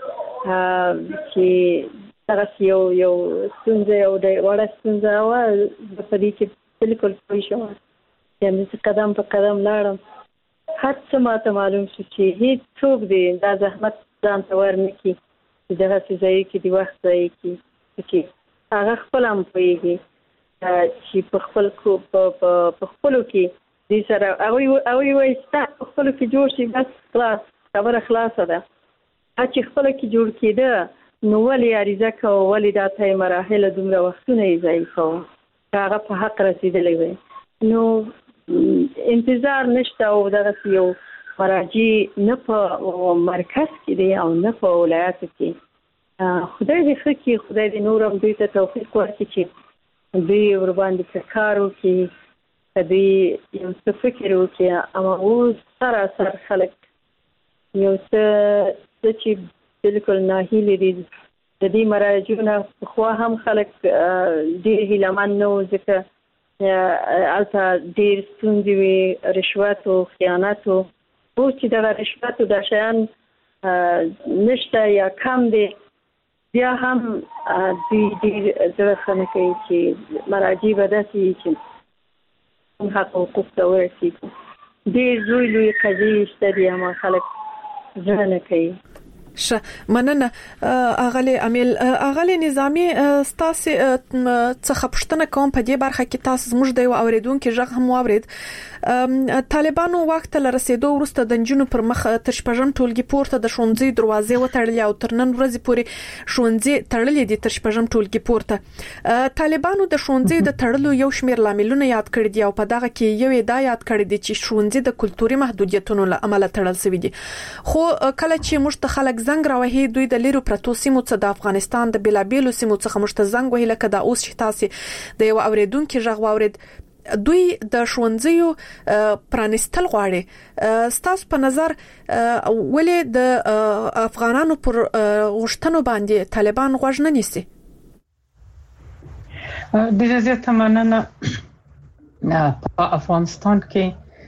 چې دغسې یو ستونزه یو وړه ستونزه وه په دې کې بالکل پوه شوم. یعنې زه قدم په قدم لاړم. هر څه ماته معلوم شو چې هېڅوک دې دا زحمت ځان ته ورنه کړي چې دغسې ځایو کې د وخت ځایو کې هغه خپله هم پوهېږي چې په خپلو کې دې سره هغوی وایي ستا په خپلو کې جوړ شي بس خلاص خبره خلاصه ده. چې خپله کې جوړ کېده نو ولې عریضه کوه ولې دا ته مراحل دومره وختونه یې ضایع کوه هغه په حق رسېدلی وی. نو انتظار نشته او دغسې یو مراجع نه په مرکز کې دی او نه په ولایاتو کې. خدای دې ښه کړي. خدای دې نور هم دوی ته توفیق ورکړي چې دوی ورباندې کار وکړي که دوی یو څه فکر وکړي. اما اوس سراسر خلک یو څه چې بالکل ناهیلي دي. د دې مراجعو نه پخوا هم خلک ډېر هیلهمند نه وو ځکه هلته ډېر ستونزې وې رشوت و خیانت و. اوس چې دغه رشوت و دا شیان نشته یا کم دی بیا هم دوی ډېر زړه ښه نه کوي چې مراجع به داسې وي چې حق حقوق ته ورسېږي. ډېر لوی قضیې شته دي اما خلک زړه نه کوي. مننه اغلی امیل. اغلی نظامی ستاسو څخه پوښتنه کوم په دې برخه کې تاسو زموږ د اوریدونکو ژغ هم واورید. طالبانو وخت له رسیدو وروسته د نجونو پر مخ تر شپږم ټولګي پورته د ښوونځي دروازې وتړلې او تر نن ورځې پورې ښوونځي تړلې دي تر شپږم ټولګي پورته. طالبانو د ښوونځي د تړلو یو شمېر لاملونه یاد کړی دي او په دغه کې یو دا یاد کړی دی چې ښوونځي د کلتوري محدودیتونو له امله تړل شوی دي. خو کله چې موږ ته خلک زنګ راوهي دوی د لیرو پرتو سیمو څخه د افغانستان د بلابیلو سیمو څخه موږ ته زنګ وهي لکه دا اوس چې تاسو د یو اوریدونکو ژغ واورید دوی د ښوونځیو پرانستل غواړي. ستاسو په نظر ولې د افغانانو پر غوښتنو باندې طالبان غوږ نه نیسي؟ د زیاته مننه. په افغانستان کې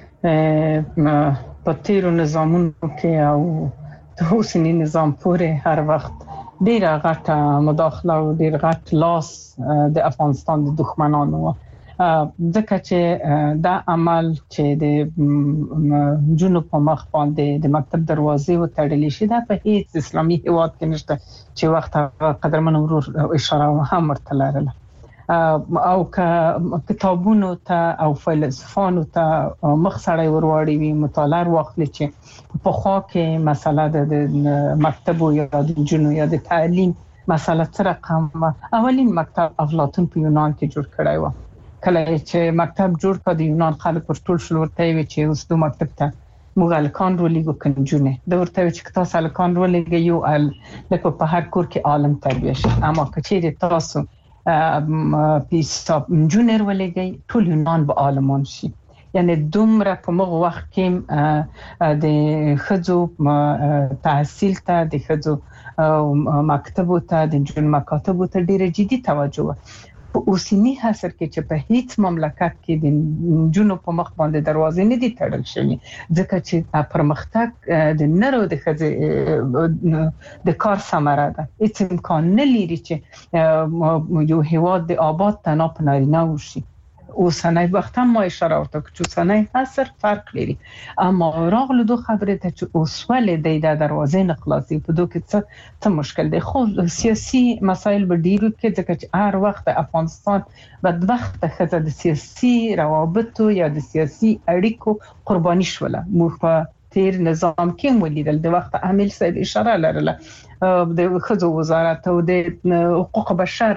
په تیرو نظامونو کې او د حسیني نظام پورې هر وخت ډیر غټه مداخله او ډیر غټ لاس د افغانستان د دښمنانو ځکه چې دا عمل چې د جنوب په مخ باندې د مکتب دروازې وتړل شي دا په هیڅ اسلامي هیواد کې نشته چې وخت قدرمن ورور اشاره هم ورته لرله. او کتابونو ته او فلسفانو ته مخ سړی ورواړي وي مطالعه واخلي چې په خوا کې مسله د مکتب یا د جنو یا د تعلیم مسله تر رقم اولین مکتب افلاطون په یونان کې جوړ کړی و. کله چې مکتب جوړ کړ د یونان خلک پر ټول شلورته وي چې اوس د مکتب ته مغالکان ورلېږو کنجونه د ورته چې تاسو الکان ورلېږي یو لکه په هر کور کې عالم تربیه شي. اما کچېره تاسو پیساب جونر ولګي ټول یونان به عالمان شي. یعنی دومره په موږ وخت کې د خځو تحصیل ته د خځو مکتبو ته د جون مکاتبو ته ډیره جدي توجه په اوسنی حاصل کې چې په هیڅ مملکت کې د جنو په مخ باندې دروازې نه دي تړل شوی ځکه چې پرمختګ د نرو د خځې د کار ثمره ده. هیڅ امکان نه لري چې یو هیواد د آباد تنها په نارینه وشي. اوسنۍ وخت هم ما اشاره ورته چې اوسنۍ عصر فرق لري اما راغله دو خبره ته چې اوسوله د دروازې نه خلاصي په دوه کې څه مشکل دی. خو سیاسي مسایل به ډیرو کې ځکه چې هر وخت افغانستان بدبخت خزه د سیاسي روابطو یا د سیاسي اړیکو قرباني شوله. موږ په تیر نظام کې ولیدل د وخت عامل صاحب اشاره لرله د خځو وزارت او د حقوق بشر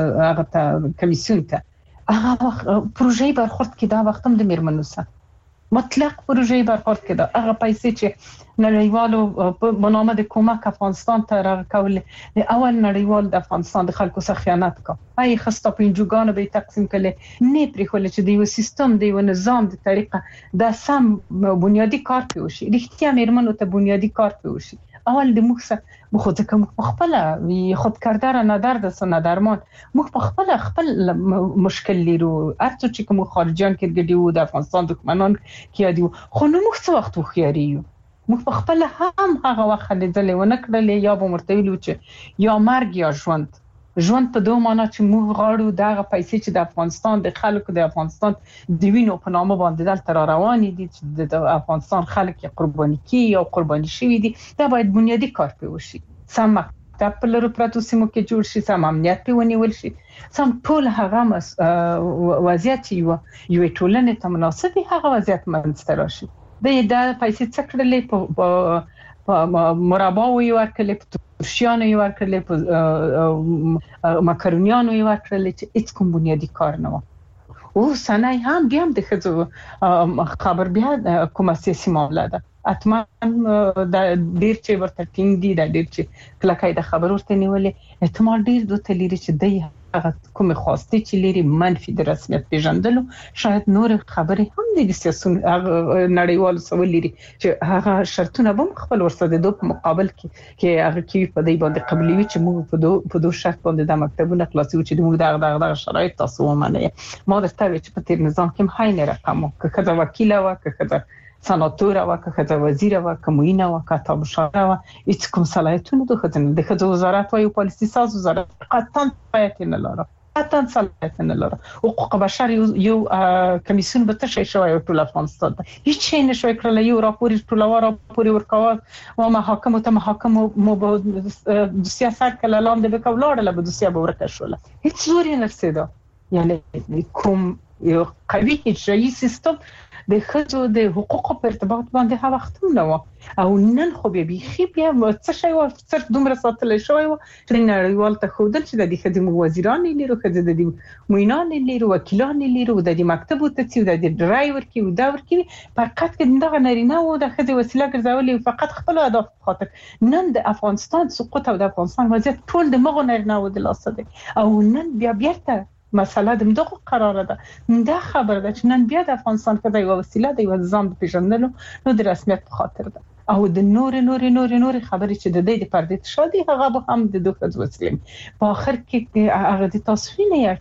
هغه کمیسیون ته هغه پروژې برخورد کې دا وخت هم د میرمنو سره مطلق پروژې برخورد کړه. هغه پیسې چې نړیوالو په نامه د کومک افغانستان ته راکول، د اول نړیوال د افغانستان د خلکو سره خیانت وکړ. هي خسته پنځوګانو به تقسیم کړي، نه پرې خو چې د یو سیستم د یو نظام د طریقه د سم بنیادی کار پیوشي، رښتیا میرمنو ته بنیادی کار پیوشي. اول د موږ سره خو ځکه موږ خپل خود کردار نه درد سن درمان موږ خپل مشکل لرو. ارڅ چې کوم خارجيان کې ګډیو د افغانستان دښمنان کې دیو، خو نو موږ څه وخت خو یو موږ په خپل هم هغه وخت لیدلې ونه کړلې، یا به مرتویلو چې یا مرګ یا ژوند په دوه معنا چې موږ غواړو دغه پیسې چې د افغانستان د خلکو د افغانستان د وینو په نامه باندې دلته روانې دي چې د افغانستان خلک قرباني کی یا قرباني شوي دي، دا باید بنیادی کار پیوشي. سم مکتب په لرو پراتو سیمو کې جوړ شي، سم امنیت په ونیول شي، سم ټول هغه وضعیت یو ټولنې ته مناسب هغه وضعیت منځته راشي. د پیسې څکړلې په مربا وي ورکړلې، په ترشیانو یې ورکړلې، په مکرونیانو یې ورکړلې چې هیڅ کوم بنیادی کار نه و. او سنای هم بیا د خځو خبر بیا کومه سیاسي معامله ده، اتمن د ډیر چې ورته ټینګ دي، د ډیر چې کلکای د خبر ورته نیولې احتمال ډیر دوه لري چې د هغه کومه خواسته چې لري منفي د رسمیت پیژندلو، شاید نور خبرې هم د سیاسي نړیوالو سره لري چې هغه شرطونه به خپل ورسره د دوه مقابل کې هغه کې په دې باندې قبلوي چې موږ په دوه شرط باندې د مکتبونو خلاصي چې موږ دغه شرایط تاسو ومنئ. ما درته چې په تیر نظام کې هاي نه رقم که خدای وکیل او که خدای سناتور او که خدای وزیر او کموینه او کتاب شاره او هیڅ کوم صلاحیتونه د خدای وزارت او پالیسي ساز وزارت قطعا پایت نه لاره، قطعا صلاحیت نه لاره. حقوق بشر یو کمیسیون به تشه شوی ټول افغانستان هیڅ شي نه شوی کړل، یو راپور ټولوار ورکاوه او محاکم ته محاکم مو د سیاست کله لاندې به کولاړه به د سیاست ورکه شول، هیڅ زور نه رسیدا. یعنی کوم یو قوي اجرایي سیستم د خځو د حقوقو په ارتباط باندې هغه وخت نه و، او نن خو بیا څه شی و صرف دومره ساتل شوی و چې نړیوال ته خودل چې د دې خدمت وزیران لري، خځې د دې موینان لري، وکیلان لري، او د دې مکتب ته چې د ډرایور کې او دا ورکی فقط کې دغه نارینه او د خځې وسیله ګرځولې فقط خپل اهداف خاطر. نن د افغانستان سقوط او د افغانستان وضعیت ټول د مغو نارینه او د لاسه دی، او نن بیا ته مسله د دغه قرار ده. دا خبر ده چې نن بیا د افغانستان کې د یو وسیله د یو نظام پیژندلو نو د رسمیت په خاطر ده، او د نور خبرې چې د دې د پردې شادي هغه به هم د دوه ځوسلم په اخر کې هغه د تصفینه یا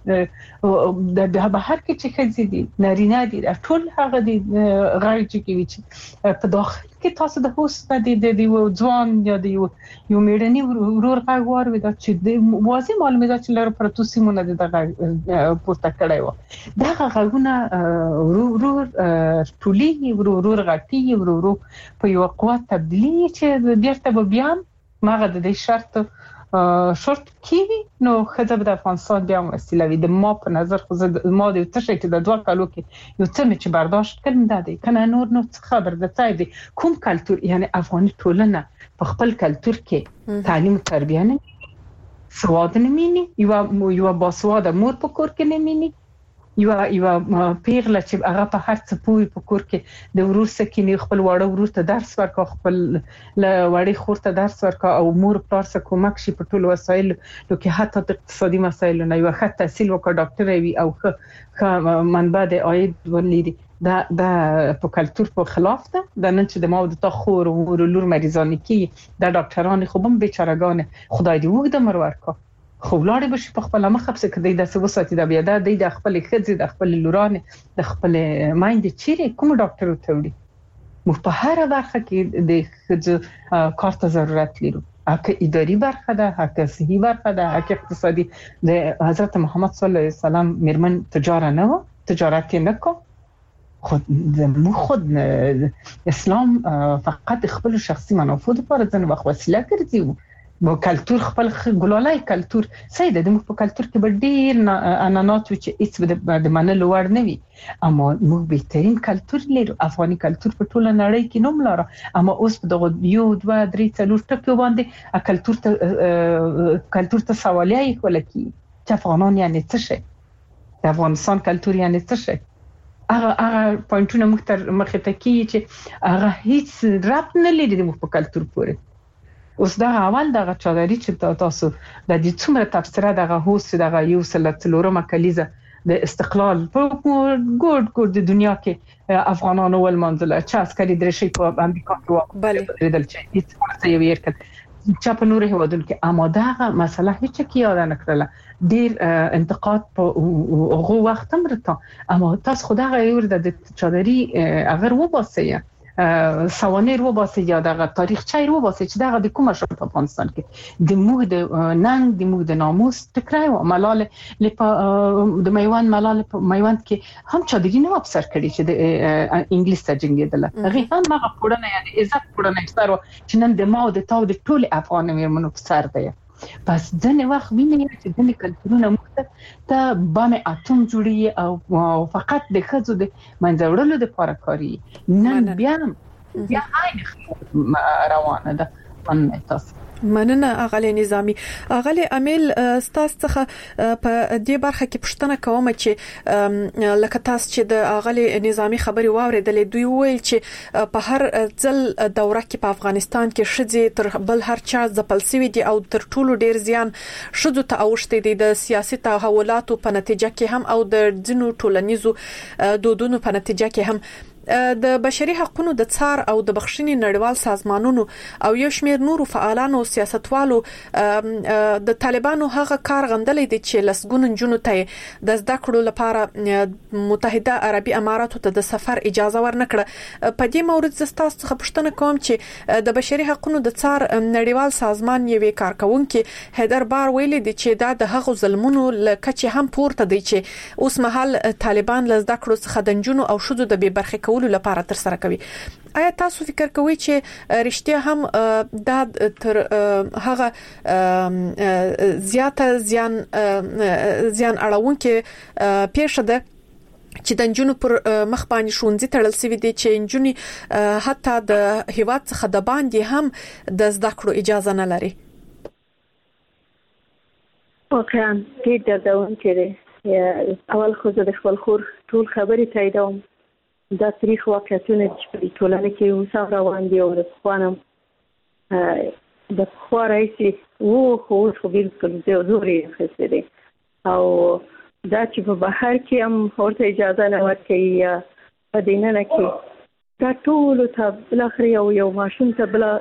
د بهر کې چې خځې دي نارینه دي ټول هغه د غیر جګوي چې په داخل کې تاسو د هوست د یو ځوان یا د یو میړنی ورور غوار وي دا چې د واضح معلومات چې لر پرتو سیمونه دغه پورته کړی و، دغه غوونه ورور ټولي ورور غټي ورور په یو قوت تبدیلی چې بیرته بیا ماغه د شرط کیوي نو خدای د افغانستان بیا وسیله وي. د ما په نظر خو ما د تشه کې د 2 کالو کې یو څه چې برداشت کړم دا دی کنه نور نو خبر ده ځای دی کوم کلچر یعنی افغاني ټولنه په خپل کلچر کې تعلیم تربیه نه سواد نه مینی یو باسواده مور په کور کې نه مینی یو پیغله چې هغه په هر څه پوي په کور کې د ورور سکینی خپل وړو ورور ته درس ورکا خپل وړي خور ته درس ورکا او مور پلار سره کومک شي په ټول وسایل لکه حتی د اقتصادي مسایلو نه یو خط تحصیل وکړ ډاکټر وي او ښه منبع د عاید ولري. دا په کلچر په خلاف ده. د نن چې د ما د خور او لور مریضان کی د ډاکټرانو خو بم بیچارهګان خدای دې وګد مر ورکا خو لاړې بشي په خپل مخه په کده د سوساتي د بیا د خپل خځې د خپل لورانه د خپل مایند چیرې کوم ډاکټر وتوړي مو په هر برخه کې د خځې کارت ضرورت لري، هغه اداري برخه ده، هغه صحي برخه ده، هغه اقتصادي. د حضرت محمد صلی الله علیه وسلم میرمن تجارت نه کو خود اسلام فقط خپل شخصي منافع لپاره ځنه وسیله ګرځي. مو کلچر خپل ګلالای کلچر سید د مو په کلچر کې به ډیر انانات چې هیڅ د منلو وړ نه وي، اما موږ بهترین کلچر لرو. افغاني کلچر په ټوله نړۍ کې نوم لري، اما اوس په دغه 1 2 3 4 ټکو باندې کلچر ته سوالیه کول کی چې افغانان یعنی څه شي، د افغانستان کلچر یعنی څه شي. هغه پوینټونه مخ ته کی چې هغه هیڅ رابط نه لري د په کلتور پورې. اوس دا اول دغه چادري چې تاسو د دې څومره تفسیره دغه هوس دغه یو سلطلورمه کلیزه د استقلال په ګوډ د دنیا کې افغانانو ول منځله چې عسکري درشي په امریکا کې وایي دل چې هیڅ یو یې کړ چې په نور هیوادونو کې اماده مسله هیڅ کې یاد نه کړله ډیر انتقاد په هغه وخت هم رته اما تاسو خدای یو د چادري اگر و باسه سوانیر و باسه یا دغه تاریخ چیر و باسه چې دغه د کومه شپ په افغانستان کې د موږ د ننګ د موږ د ناموس ټکرای او ملال د میوند ملال په میوند کې هم چادري نه افسر کړي چې د انګلیس ته جنگیدله هغه هم هغه پورنه یعنی عزت پورنه افسر چې نن د ما او د تاو د ټول افغان میرمنو افسر دی. پس ځنه وخت ویني چې د کلتورونو مختلف ته بام اتم جوړي او فقط د خزو د منځوړلو د لپاره کاری نن بیا روانه ده. مننه اغلی نظامی. اغلی امیل ستاسو څخه په دې برخه کې پوښتنه کوم چې لکه تاسو چې د اغلی نظامی خبري واوریدلې دوی ویل چې په هر ځل دوره کې په افغانستان کې شذې تر بل هر چا ځپل سوي دي او تر ټولو ډیر زیان شذو ته اوښتي دي د سیاسي تحولاتو په نتیجه کې هم او د ځینو ټولنیزو دودونو په نتیجه کې هم د بشري حقوقو د څار او د بخښنې نړیوال سازمانونو او یو شمېر نورو فعالانو سیاستوالو د طالبانو هغه کار غندلې دي چې لسګون جنونو ته د زده کړو لپاره متحده عربي اماراتو ته د سفر اجازه ورنکړه. په دې مورد زستاسو څخه پوښتنه کوم چې د بشري حقوقو د څار نړیوال سازمان یوې کارکونکو هیدر بار ویلي دي چې دا د هغو ظلمونو لکه هم پورته دي چې اوس مهال طالبان له زده کړو څخه د جنونو او شذو د بې برخې لپاره تر سره کوي. آیا تاسو فکر کوئ چې رښتیا هم دا تر هغه زیاته زیان اړونکې پیښه ده چې د جنونو پر مخ باندې شونځي تړل سوي دي چې جنونی حتی د هیواد څخه د باندې هم د زده کړو اجازه نه لري؟ واقعا ډېر دردونکی دی. اول خو زه د خپل خور ټول خبرې تاییدوم. دا تاریخ واقعیتونه چې په ټولنه کې اوس روان دي او د خوانم د خو راځي خو بالکل ضروري خسته دي او دا چې په بهر کې هم ورته اجازه نه ورکړي یا په دینه کې دا ټول ته بل اخر یو ماشوم ته بل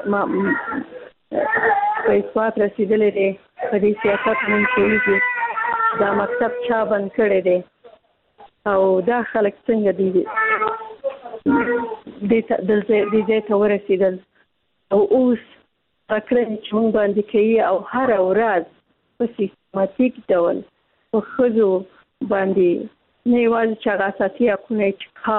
په اثبات رسیدلې دي په دې سیاست کې دا مکتب چا بند کړی دی او دا خلک څنګه دي دې ته ورسېدل او اوس فکرې چې موږ باندې کوي او هر ورځ په سیستماتیک ډول په خزو باندې نه یوازې چې هغه اساسي حقونه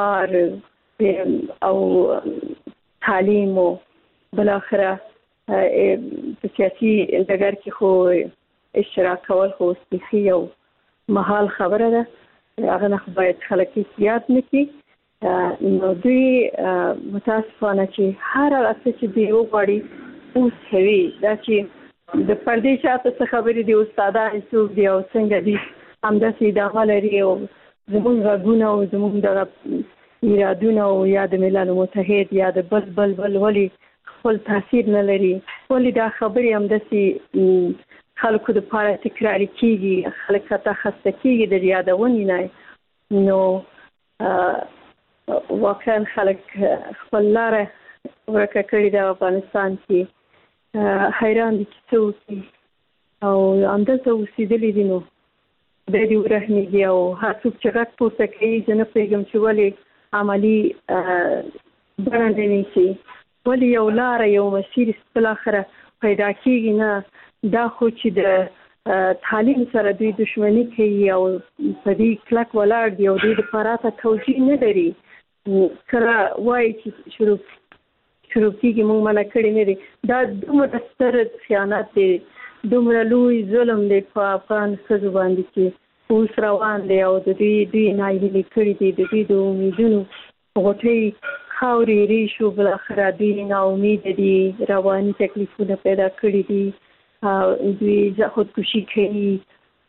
کار او تعلیم او بل اخره په سیاسي ډګر کې خو اشتراک کول خو سپیخي او محال خبره ده. هغه نه باید خلک احتیاط نکړي. نو دوی متاسفانه چې هر هغه چې دی وغواړي اوس کوي دا چې د پردې شاته څه خبرې دي استادان څوک دي او څنګه دي همداسې ادامه لري او زموږ غږونه او زموږ دغه ایرادونه او یا د ملل متحد یا د بل ولې خپل تاثیر نه لري ولې دا خبرې همداسې خلکو د پاره تکرار کیږي خلک ته خسته کیږي د یادونې نه. نو واقعا خلک خپل لاره ورکه کړې د افغانستان کې حیران دي چې څه او همدلته اوسېدلي دي. نو د دې ورحمېږي او هر څوک چې غږ پورته کوي زه نه پوهېږم چې ولې عملي بڼه نه نیسي ولې یو لاره یو مسیر بالاخره پیدا کېږي نه. دا خو چې د تعلیم سره دوی دښمني کوي او په دې کلک ولاړ دي او دوی د پراته توجیه نه لري. کله وایي چې شروع کېږي موږ منع کړی نه دي. دا دومره ستر خیانت دی دومره لوی ظلم دی په افغان ښځو باندې چې اوس روان دی او د دوی ناهیلي کړي دي د دوی د امیدونو غوټۍ خاورې ریشو بالاخره دوی ناامیده دي رواني تکلیفونه پیدا کړي دي دوی خودکشي کوي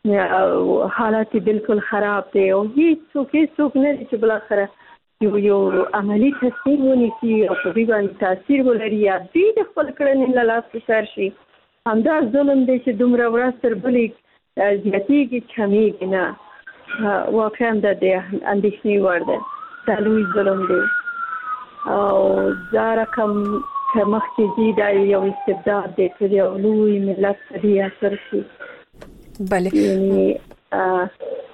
حالات بالکل خراب دي او هیڅوک نه چې بل اخره یو عملی تصمیم ونیسي او په دې باندې تاثیر ولري یا دې خپل کړنې له لاسه سر شي. همدا ظلم دی چې دومره ورځ تر بلې زیاتېږي کمیږي نه. واقعا د دې اندېښنې وړ ده. دا لوی ظلم دی او دا رقم که مخکې دي دا یو استبداد دی چې یو لوی ملت په دې اثر شي. بله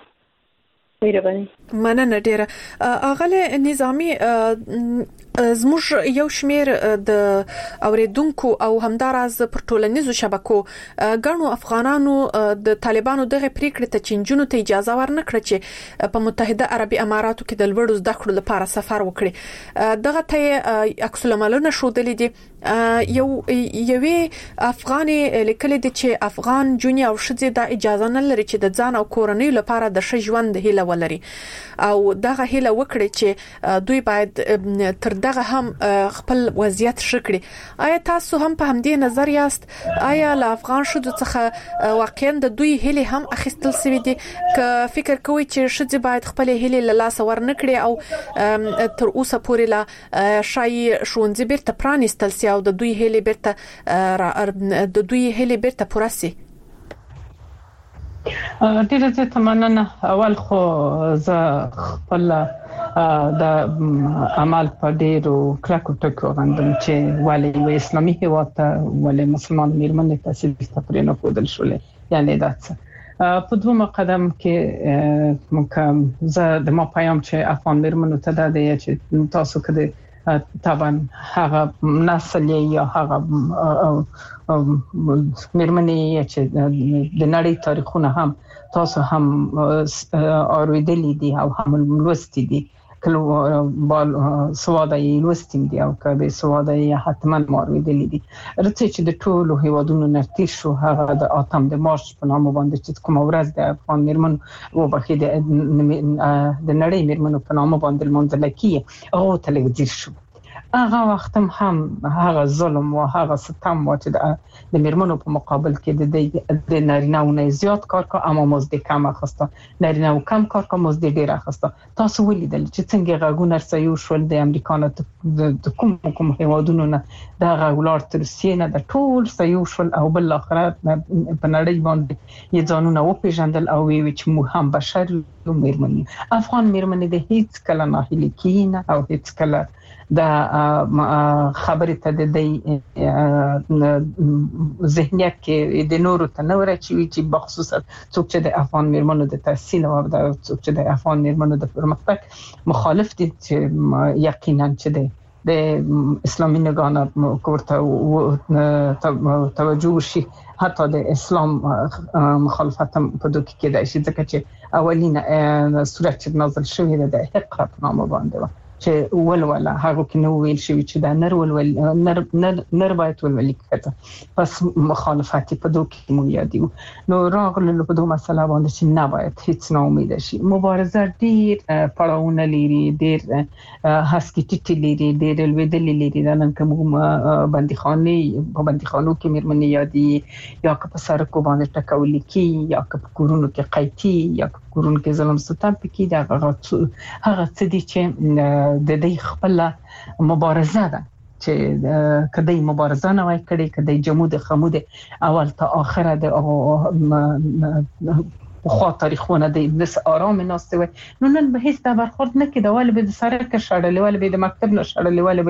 مننه ډیره. اغله نظامی زموږ یو شمیر د اوریدونکو او همداراز پر ټولنیزو شبکو غنو افغانانو د طالبانو دغه پریکړه ته چنجونو ته اجازه ورنکړه چې په متحده عربي اماراتو کې د لوړو زده کړو لپاره سفر وکړي. دغه ته عکس العملونه شودلې دي. یوې افغاني لیکل دي چې افغان جونی او شذې د اجازه نه لري چې د ځان او کورنۍ لپاره د ښه ژوند هیله ولري او دغه هیله وکړي چې دوی باید تر دغه هم خپل وضعیت شکړي. آیا تاسو هم په همدې نظر یاست؟ آیا له افغان شذو څخه واقعا د دوی هیله هم اخیستل سوي دي که فکر کوي چې شذې باید خپل هیله له لاس ورنکړي او تر اوسه پورې لا شای شونځي بیرته پرانیستل سي او د دوی هیله بیرته پوره سي؟ ډیره زیاته مننه. اول خو زه خپل د عمل په ډیرو کلکو ټکو غندم چې ولې اسلامي هیواد ولې مسلمان میرمنې تاسو پرې نه کودل شولې. یعنی دا څه په دوه قدم کې ممکن زه د ما پیام چې افغان میرمنو ته دا دی چې تاسو کده طبعا هغه نسل یا هغه میرمنې چې د نړۍ تاریخونه هم تاسو هم اوریدلې دي او هم لوستي دي. کله بال سوادای لوستیم دي او کله سوادای حتما اوریدلې دي. رته چې د ټولو هیوادونو نرتیش شو هغه د اتم د مارچ په نامه باندې چې کوم ورځ د افغان میرمنو او بخې د نړۍ میرمنو په نامه باندې منځل کیه او تلویزیون شو. هغه وخت هم هغه ظلم او هغه ستم چې د میرمنو په مقابل کې د نارینه‌ونو زیات کار کا اما مزد کم اخسته. نارینه‌و کم کار کا مزد ډیر اخسته. تاسو ولیدل چې څنګه غاګونه سيو شول د امریکا نه د کوم هیوادونو نه د غولار تر سینه د ټول سيو شول او بل اخر په نړۍ باندې یې ځانونه و پیژندل او وی چې مو هم بشر یو میرمنې. افغان میرمنې د هیڅ کله نه هلي کینه او هیڅ کله د خبرې ته د ذهنیت کې د نورو تنور چې بخصوص څوک چې د افغان میرمنو د تحصیل او د څوک چې د افغان میرمنو د پرمختګ مخالف دي چې یقینا چې د اسلامي نگاه ورته توجه شي. حتی د اسلام مخالفت هم په دوی کې کېدای شي ځکه چې اولینه سورت چې نازل شوې ده د اقرا په نامه باندې چې ولولا هغه کې نو ویل شوی چې دا نر باید ولولي کړه. پس مخالفت په دوی کې مو یادیو. نو راغله په دوه مسله باندې چې نه باید هیڅ نه امید شي. مبارزه ډیر پړاوونه لري، ډیر هسکټی لري، ډیر لویدلې لري. دا نن کوم بندیخانه په بندیخانو کې میرمنې یادي یا که په سرکو باندې ټکول کی یا که په کورونو کې قیتی یا کورونو کې ظلم ستم پکې دا هغه څه دي چې د دې خپل مبارزه ده چې کدی مبارزه نه وای کړي، کدی جمود خمود اول تا اخره د خو تاریخونه د آرام ناسته وي. نو نن به هیڅ د برخورد نه کېده، ولې به د سرک شړلې، ولې به د مکتب نه شړلې، ولې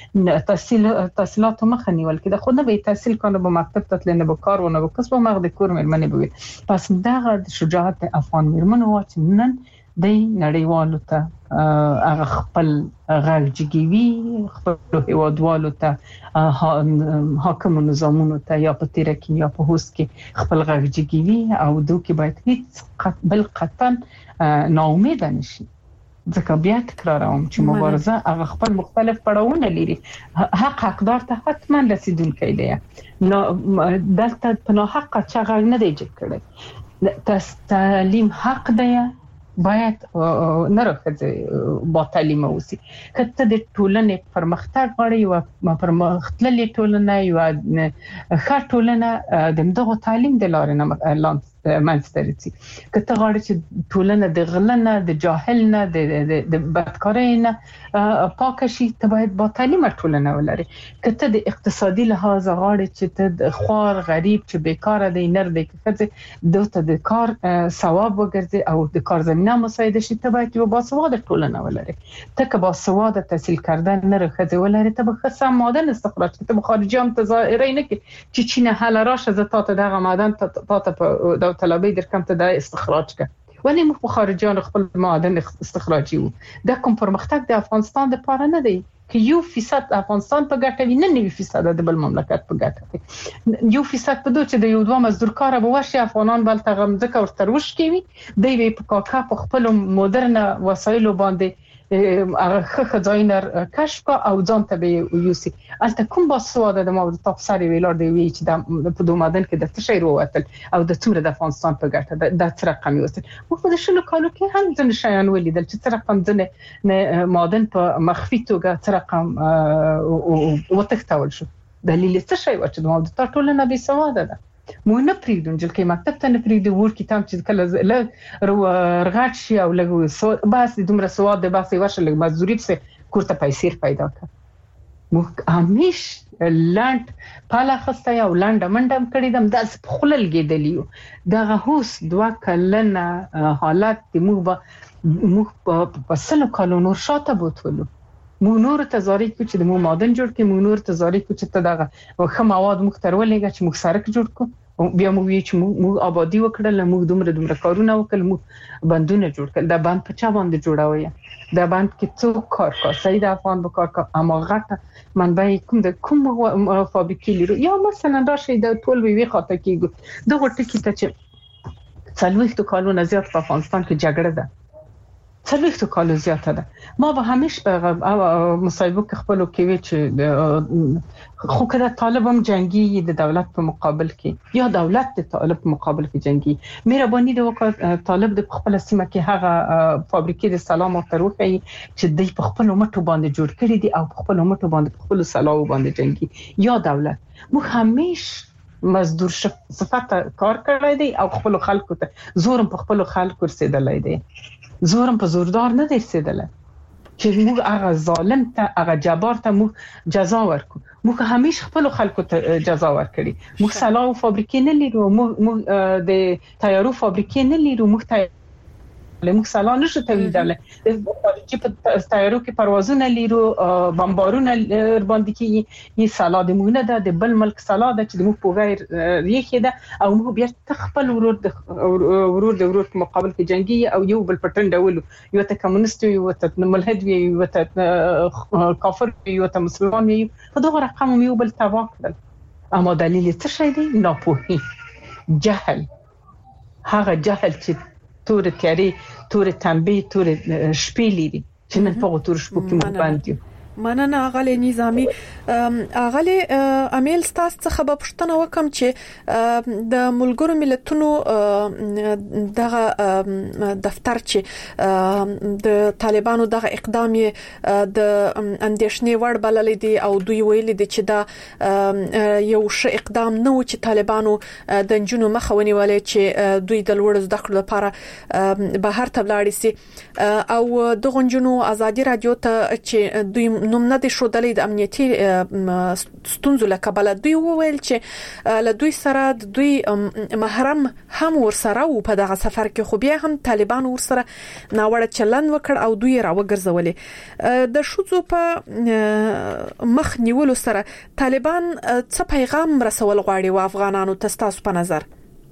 به تحصیلات مخه نیول کېده. خو نه به تحصیل کنه به مکتب ته تلنه به کار ونه به کس به مغد کور میرمنې به. پس دغه شجاعت افغان میرمنو چې نن د نړیوالو ته هغه خپل غږ جګوي، خپل هیوادوالو ته حاکم نظامونو ته یا په تیر کې یا په هوس کې خپل غږ جګوي او دوی کې باید هیڅ بل قطن ناامید نشي. ځکه بیا تکراروم چې مبارزه هغه خپل مختلف پړاوونه لري. حق حقدار ته حتما رسیدونکی دی. نو دلته په نو حق چې غږ نه دی جګ کړی. تعلیم حق دی، باید نه راځي با تعلیم اوسي. کته د ټولنې پرمختګ غواړي او پرمختللې ټولنه یو ښه ټولنه د دغه تعلیم د لارې نه منځته راځي. کته غواړي چې ټولنه د غلنه د جاهلنه د بدکارۍ نه پاک شي ته باید با تعلیم ټولنه ولري. کته د اقتصادي لحاظ غواړي چې ته د خوار غریب چې بیکاره دی نر دی کته دوته د کار ثواب وګرځي او د کار زمينه مساعده شي ته باید یو باسواده ټولنه ولري. ته که باسواده تحصیل کردن نه راخذ ولري ته به خاصه مادن استخراج ته خارجي هم تظاهرای نه چې چین حل راشه ز تا ته دغه مادن ته په داوطلبي در کم ته د استخراج ک ولی مخ خارجيان خپل معادن استخراجي وو. دا کوم پرمختګ د افغانستان د پاره نه دی چې 1% افغانستان په ګټه وي نه 9% د بل مملکت په ګټه وي. 1% په دوه چې د یو دوه مزدور کار به وشي افغانان بل تغم ځکه ورتروش کوي دی وی په کاکا په خپل مدرن وسایلو باندې هغه خزاینر کشف کا او ځان ته به یوسي. البته کوم باسواده د موضوع تفسیر ویلار دی وی چې د په دوه مدن کې د تشیر وتل او د څومره د افغانستان په ګټه د تر رقم وتل. مو په شلو کالو کې هم ځنه شیان ولیدل چې تر رقم ځنه مادن په مخفي توګه تر رقم وتختول شو. دلیل څه شی و چې د موضوع ټولنه به سواده ده. مو نه پریدون چې مکتب ته نه پریدو ور کتاب چې کله له رغات شي او له بس دومره سواد د باسي ورشه له مزدوري په کوړه پیسې پیدا کړ. مو همیش لاند پالا خسته یا لاند منډم کړی دم داس خلل کېدلیو دغه هوس دوا کلنه حالت مو په سلو کالو نور شاته بوتلو. مو نور تزاری کو چې د مو مادن جوړ کې مو نور تزاری کو چې ته دغه خو مواد مختر ولېګه چې مو سرک جوړ کو بیا مو وی چې مو آبادی وکړل مو دومره کارونه وکړل مو بندونه جوړ کړل. دا بند په چا باندې جوړاوي دا بند کې څو کار کا سید افغان به کار کا اما غټه منبع کوم فابریکې لري یا مثلا دا شی د ټول وی خاطر کېږي دغه ټکی ته چې څلويختو کالونو زیات په افغانستان کې جګړه ده څلويختو کالو زیاته ده. ما به همیشه مصاحبه کې خپلو کې وی چې خو کله طالب هم جنگي د دولت په مقابل کې یا دولت د طالب په مقابل کې جنگي مهرباني د وکړه طالب د خپل سیمه کې هغه فابریکې د سلام او تروخي چې د خپل مټو باندې جوړ کړي دي او خپل مټو باندې خپل سلام باندې جنگي یا دولت مو همیشه مزدور صفات کار کړی دی او خپل خلکو ته زورم په خپل خلکو رسیدلای دی. زورم په زوردار نه رسیدل چې موږ هغه ظالم ته هغه جبار ته موږ جزا ورکو. موږ همیشه خپل خلکو ته جزا ورکړي. موږ سلاو فابریکې نه لرو موږ د تیارو فابریکې نه لرو موږ سلا نشو تولیدول چې په تیارو کې پروازونه لرو بمبارونه باندې کې یي سلا د مونږ نه د بل ملک سلا د چې موږ په غیر ریخه ده او موږ بیا تخپل ورور په مقابل کې جنگي او یو بل پټن ډول یو ته کمونیست یو ته ملحد یو ته کافر یو ته مسلمان یو په دغه رقم یو بل تبا کړل. اما دلیل څه شي دی؟ ناپوهي جهل. هغه جهل چې تور تیاری تور تنبی تور شپې لري چې نن په تور شپو کې مو باندې مننه اغلی نظامی. اغلی امیل ستاسو څخه به پوښتنه وکم چې د ملګرو ملتونو دغه دفتر چې د طالبانو دغه اقدام د اندیشنې وړ بلل دي او دوی ویل دي چې دا یو ښه اقدام نه و چې طالبانو د جنونو مخه ونیولې چې دوی د لوړ زده کړو لپاره بهر ته لاړ شي او دغه جنونو ازادي رادیو ته چې دوی نوم نه دي شودلې د امنیتي ستونزو له کبله دوی وویل چې له دوی سره د دوی محرم هم ورسره و په دغه سفر کې خو بیا هم طالبان ورسره ناوړه چلند وکړ او دوی راوګرځولې. د شوزو په مخ نیولو سره طالبان څه پیغام رسول غواړي و افغانانو ته تاسو په نظر؟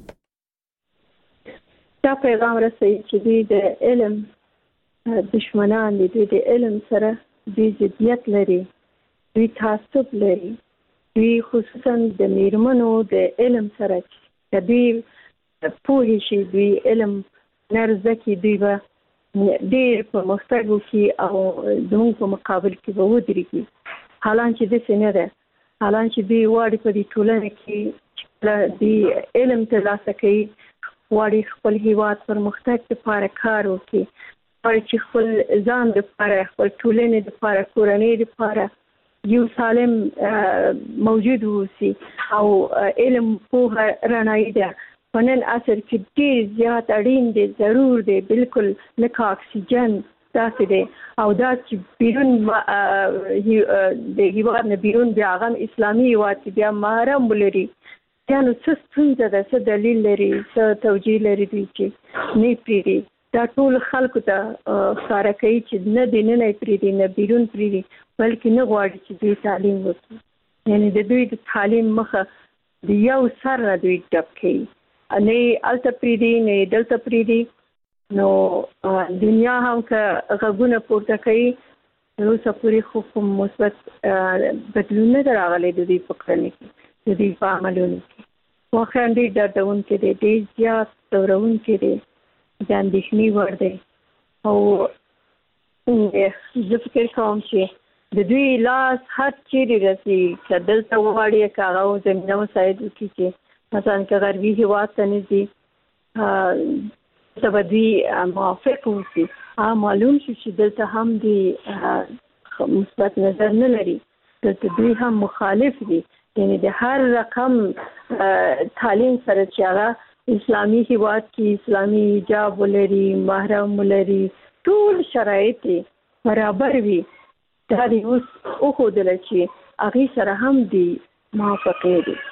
دا پیغام رسوي چې دوی د علم دشمنان دي، دوی د علم سره دوی ضدیت لري، دوی تعصب لري، دوی خصوصا د میرمنو د علم سره چې دوی پوهې شي دوی علم نرزه کې دوی به ډېر په مختګو کې او زموږ په مقابل کې به ودرېږي. حالان چې داسې نه ده، حالان چې دوی واړي په دې ټولنه کې دوی علم ترلاسه کوي، واړي خپل هیواد پرمختګ لپاره کار وکړي، چې خپل ځان لپاره خپل ټولنې لپاره کورنۍ لپاره یو سالم موجود وسی او علم په رڼایي ده ونن عصر کې ډیر زیات اړین دي، ضرور دي، بالکل لکه اکسیجن تاسو دي او دا چې بیرون د هیواد نه بیرون بیا غم اسلامي هیواد بیا محرم ولري، یا نو څه ستونزه ده، څه دلیل لري، څه توجیه لري دوی چې نه پریدي. دا ټول خلکو ته ښکاره کوي چې نه دی نه پریدي نه بیرون پریدي، بلکې نه غواړي چې دوی تعلیم وکړي. یعنی د دوی د تعلیم مخه د یو سر نه دوی ډب کوي، نه الته پریدي نه دلته پریدي. نو دنیا هم که غږونه پورته کوي، نو اوسه پورې خو کوم مثبت بدلون نه راغلی د دوی په کړنې کې، د دوی په عملونو کې. واقعا ډېر دردونکی دی، ډېر زیات ځورونکی دی، د اندېښنې وړ دی. او زه فکر کوم چې د دوی لاس هر چیرې رسي، که دلته وغواړي که هغه زمینه مساعد وکړي چې مثلا که غربي هېواد ته نه ځي ته به دوی موافق اوسي. معلوم شي چې دلته هم د مثبت نظر نه لري، دلته دوی هم مخالف دي. یعنی د هر رقم تعلیم سره چې هغه اسلامي هېواد کې اسلامي حجاب ولري، محرم ولري، ټول شرایط برابر وي، دا دی اوس وښودله چې هغې سره هم د موافقې دي.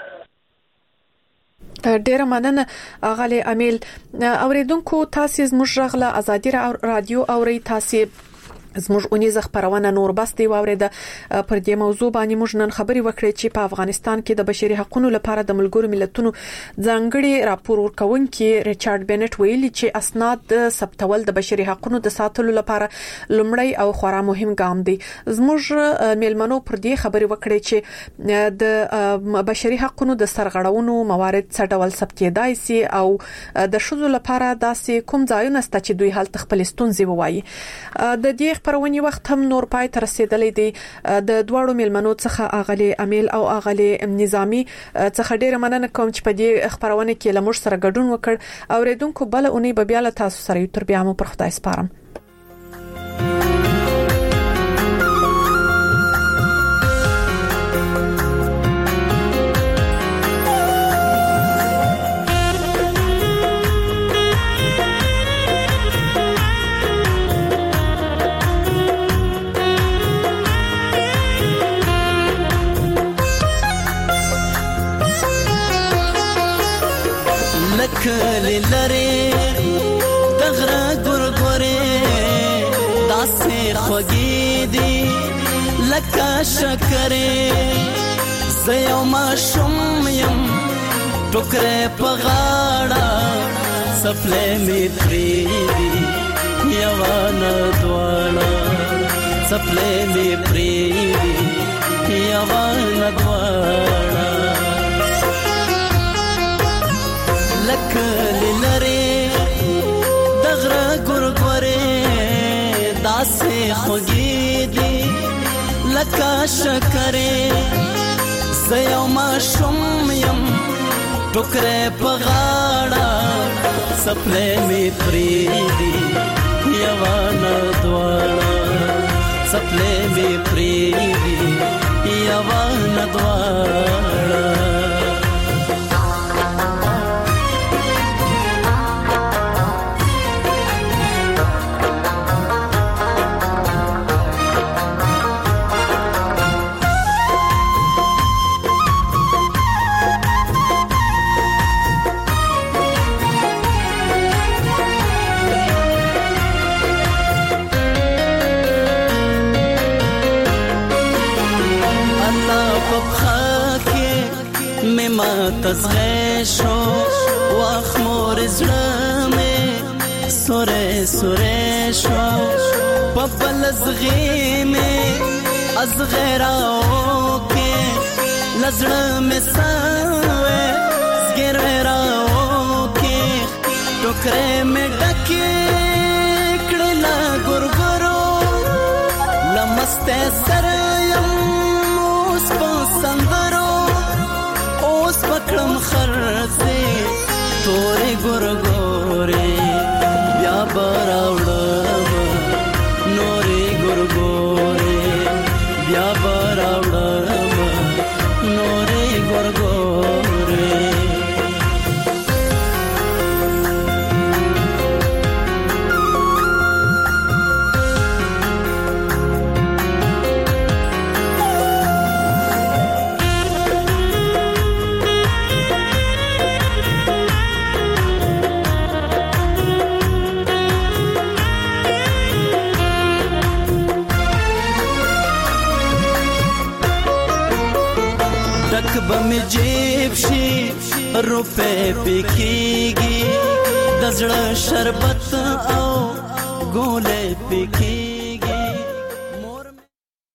ډیره مننه اغلی امیل. اوریدونکو تاسو زموږ غږ له ازادي رادیو اوري، تاسو زموږ اونیزه خبرونه نور بس دی واورید. پر دې موضوع باندې موږ نن خبري وکړې چې په افغانستان کې د بشري حقوقو لپاره د ملګرو ملتونو ځانګړي راپور ورکونکي ریچارډ بنټ ویلي چې اسناد ثبتول د بشري حقوقو د ساتلو لپاره لومړی او خورا مهم ګام دی. زموږ میلمنو پر دې خبري وکړې چې د بشري حقوقو د سرغړونو موارد څه ډول ثبتېدای سي او د شذو لپاره داسې کوم ځایونه ست چې دوی حالت خپل ستونزې ووایي. د دې خبرونې وخت هم نور پای تر رسیدلې دی. د دوړو میلمنو څخه اغلی امیل او اغلی نظامی څخه ډیره مننه کوم چې په دې خبرونه کې لمر سره ګډون وکړ. اوریدونکو بل اونۍ به بیا له تاسو سره یو تر بیا مو پر خدای سپارم. کلی لري دغره ګورګورې داسې خوږې دي لکه شکرې. زه یو ماشوم یم ټوکرې په غاړه څپلۍ مې پرېږدي یوه نه دواړه، څپلۍ مې پرېږدي یوه نه دواړه. لکلی لري دغره ګورګورې داسې خوږې دي لکه شکرې. زه یو ماشوم یم ټوکرې په غاړه څپلۍ مې پرېږدي یوه نه دواړه، څپلۍ مې پرېږدي یوه نه دواړه. تزغه شو واخ مور زړه مې سوره سوره شو په بل زغې مې از غیراو کې لزړه مې سوې زګراو کې ټوکرې مې ډکې کړل ګورګورو لمسته سره یم اوس په سندرو پکړم خرڅې تورې ګورګورې بیا براوړم نورې ګورګورې بیا براوړم نورې ګورګورې. بانک بم جیب شي روپے پکېږي د زړه شربت او ګولې پکېږي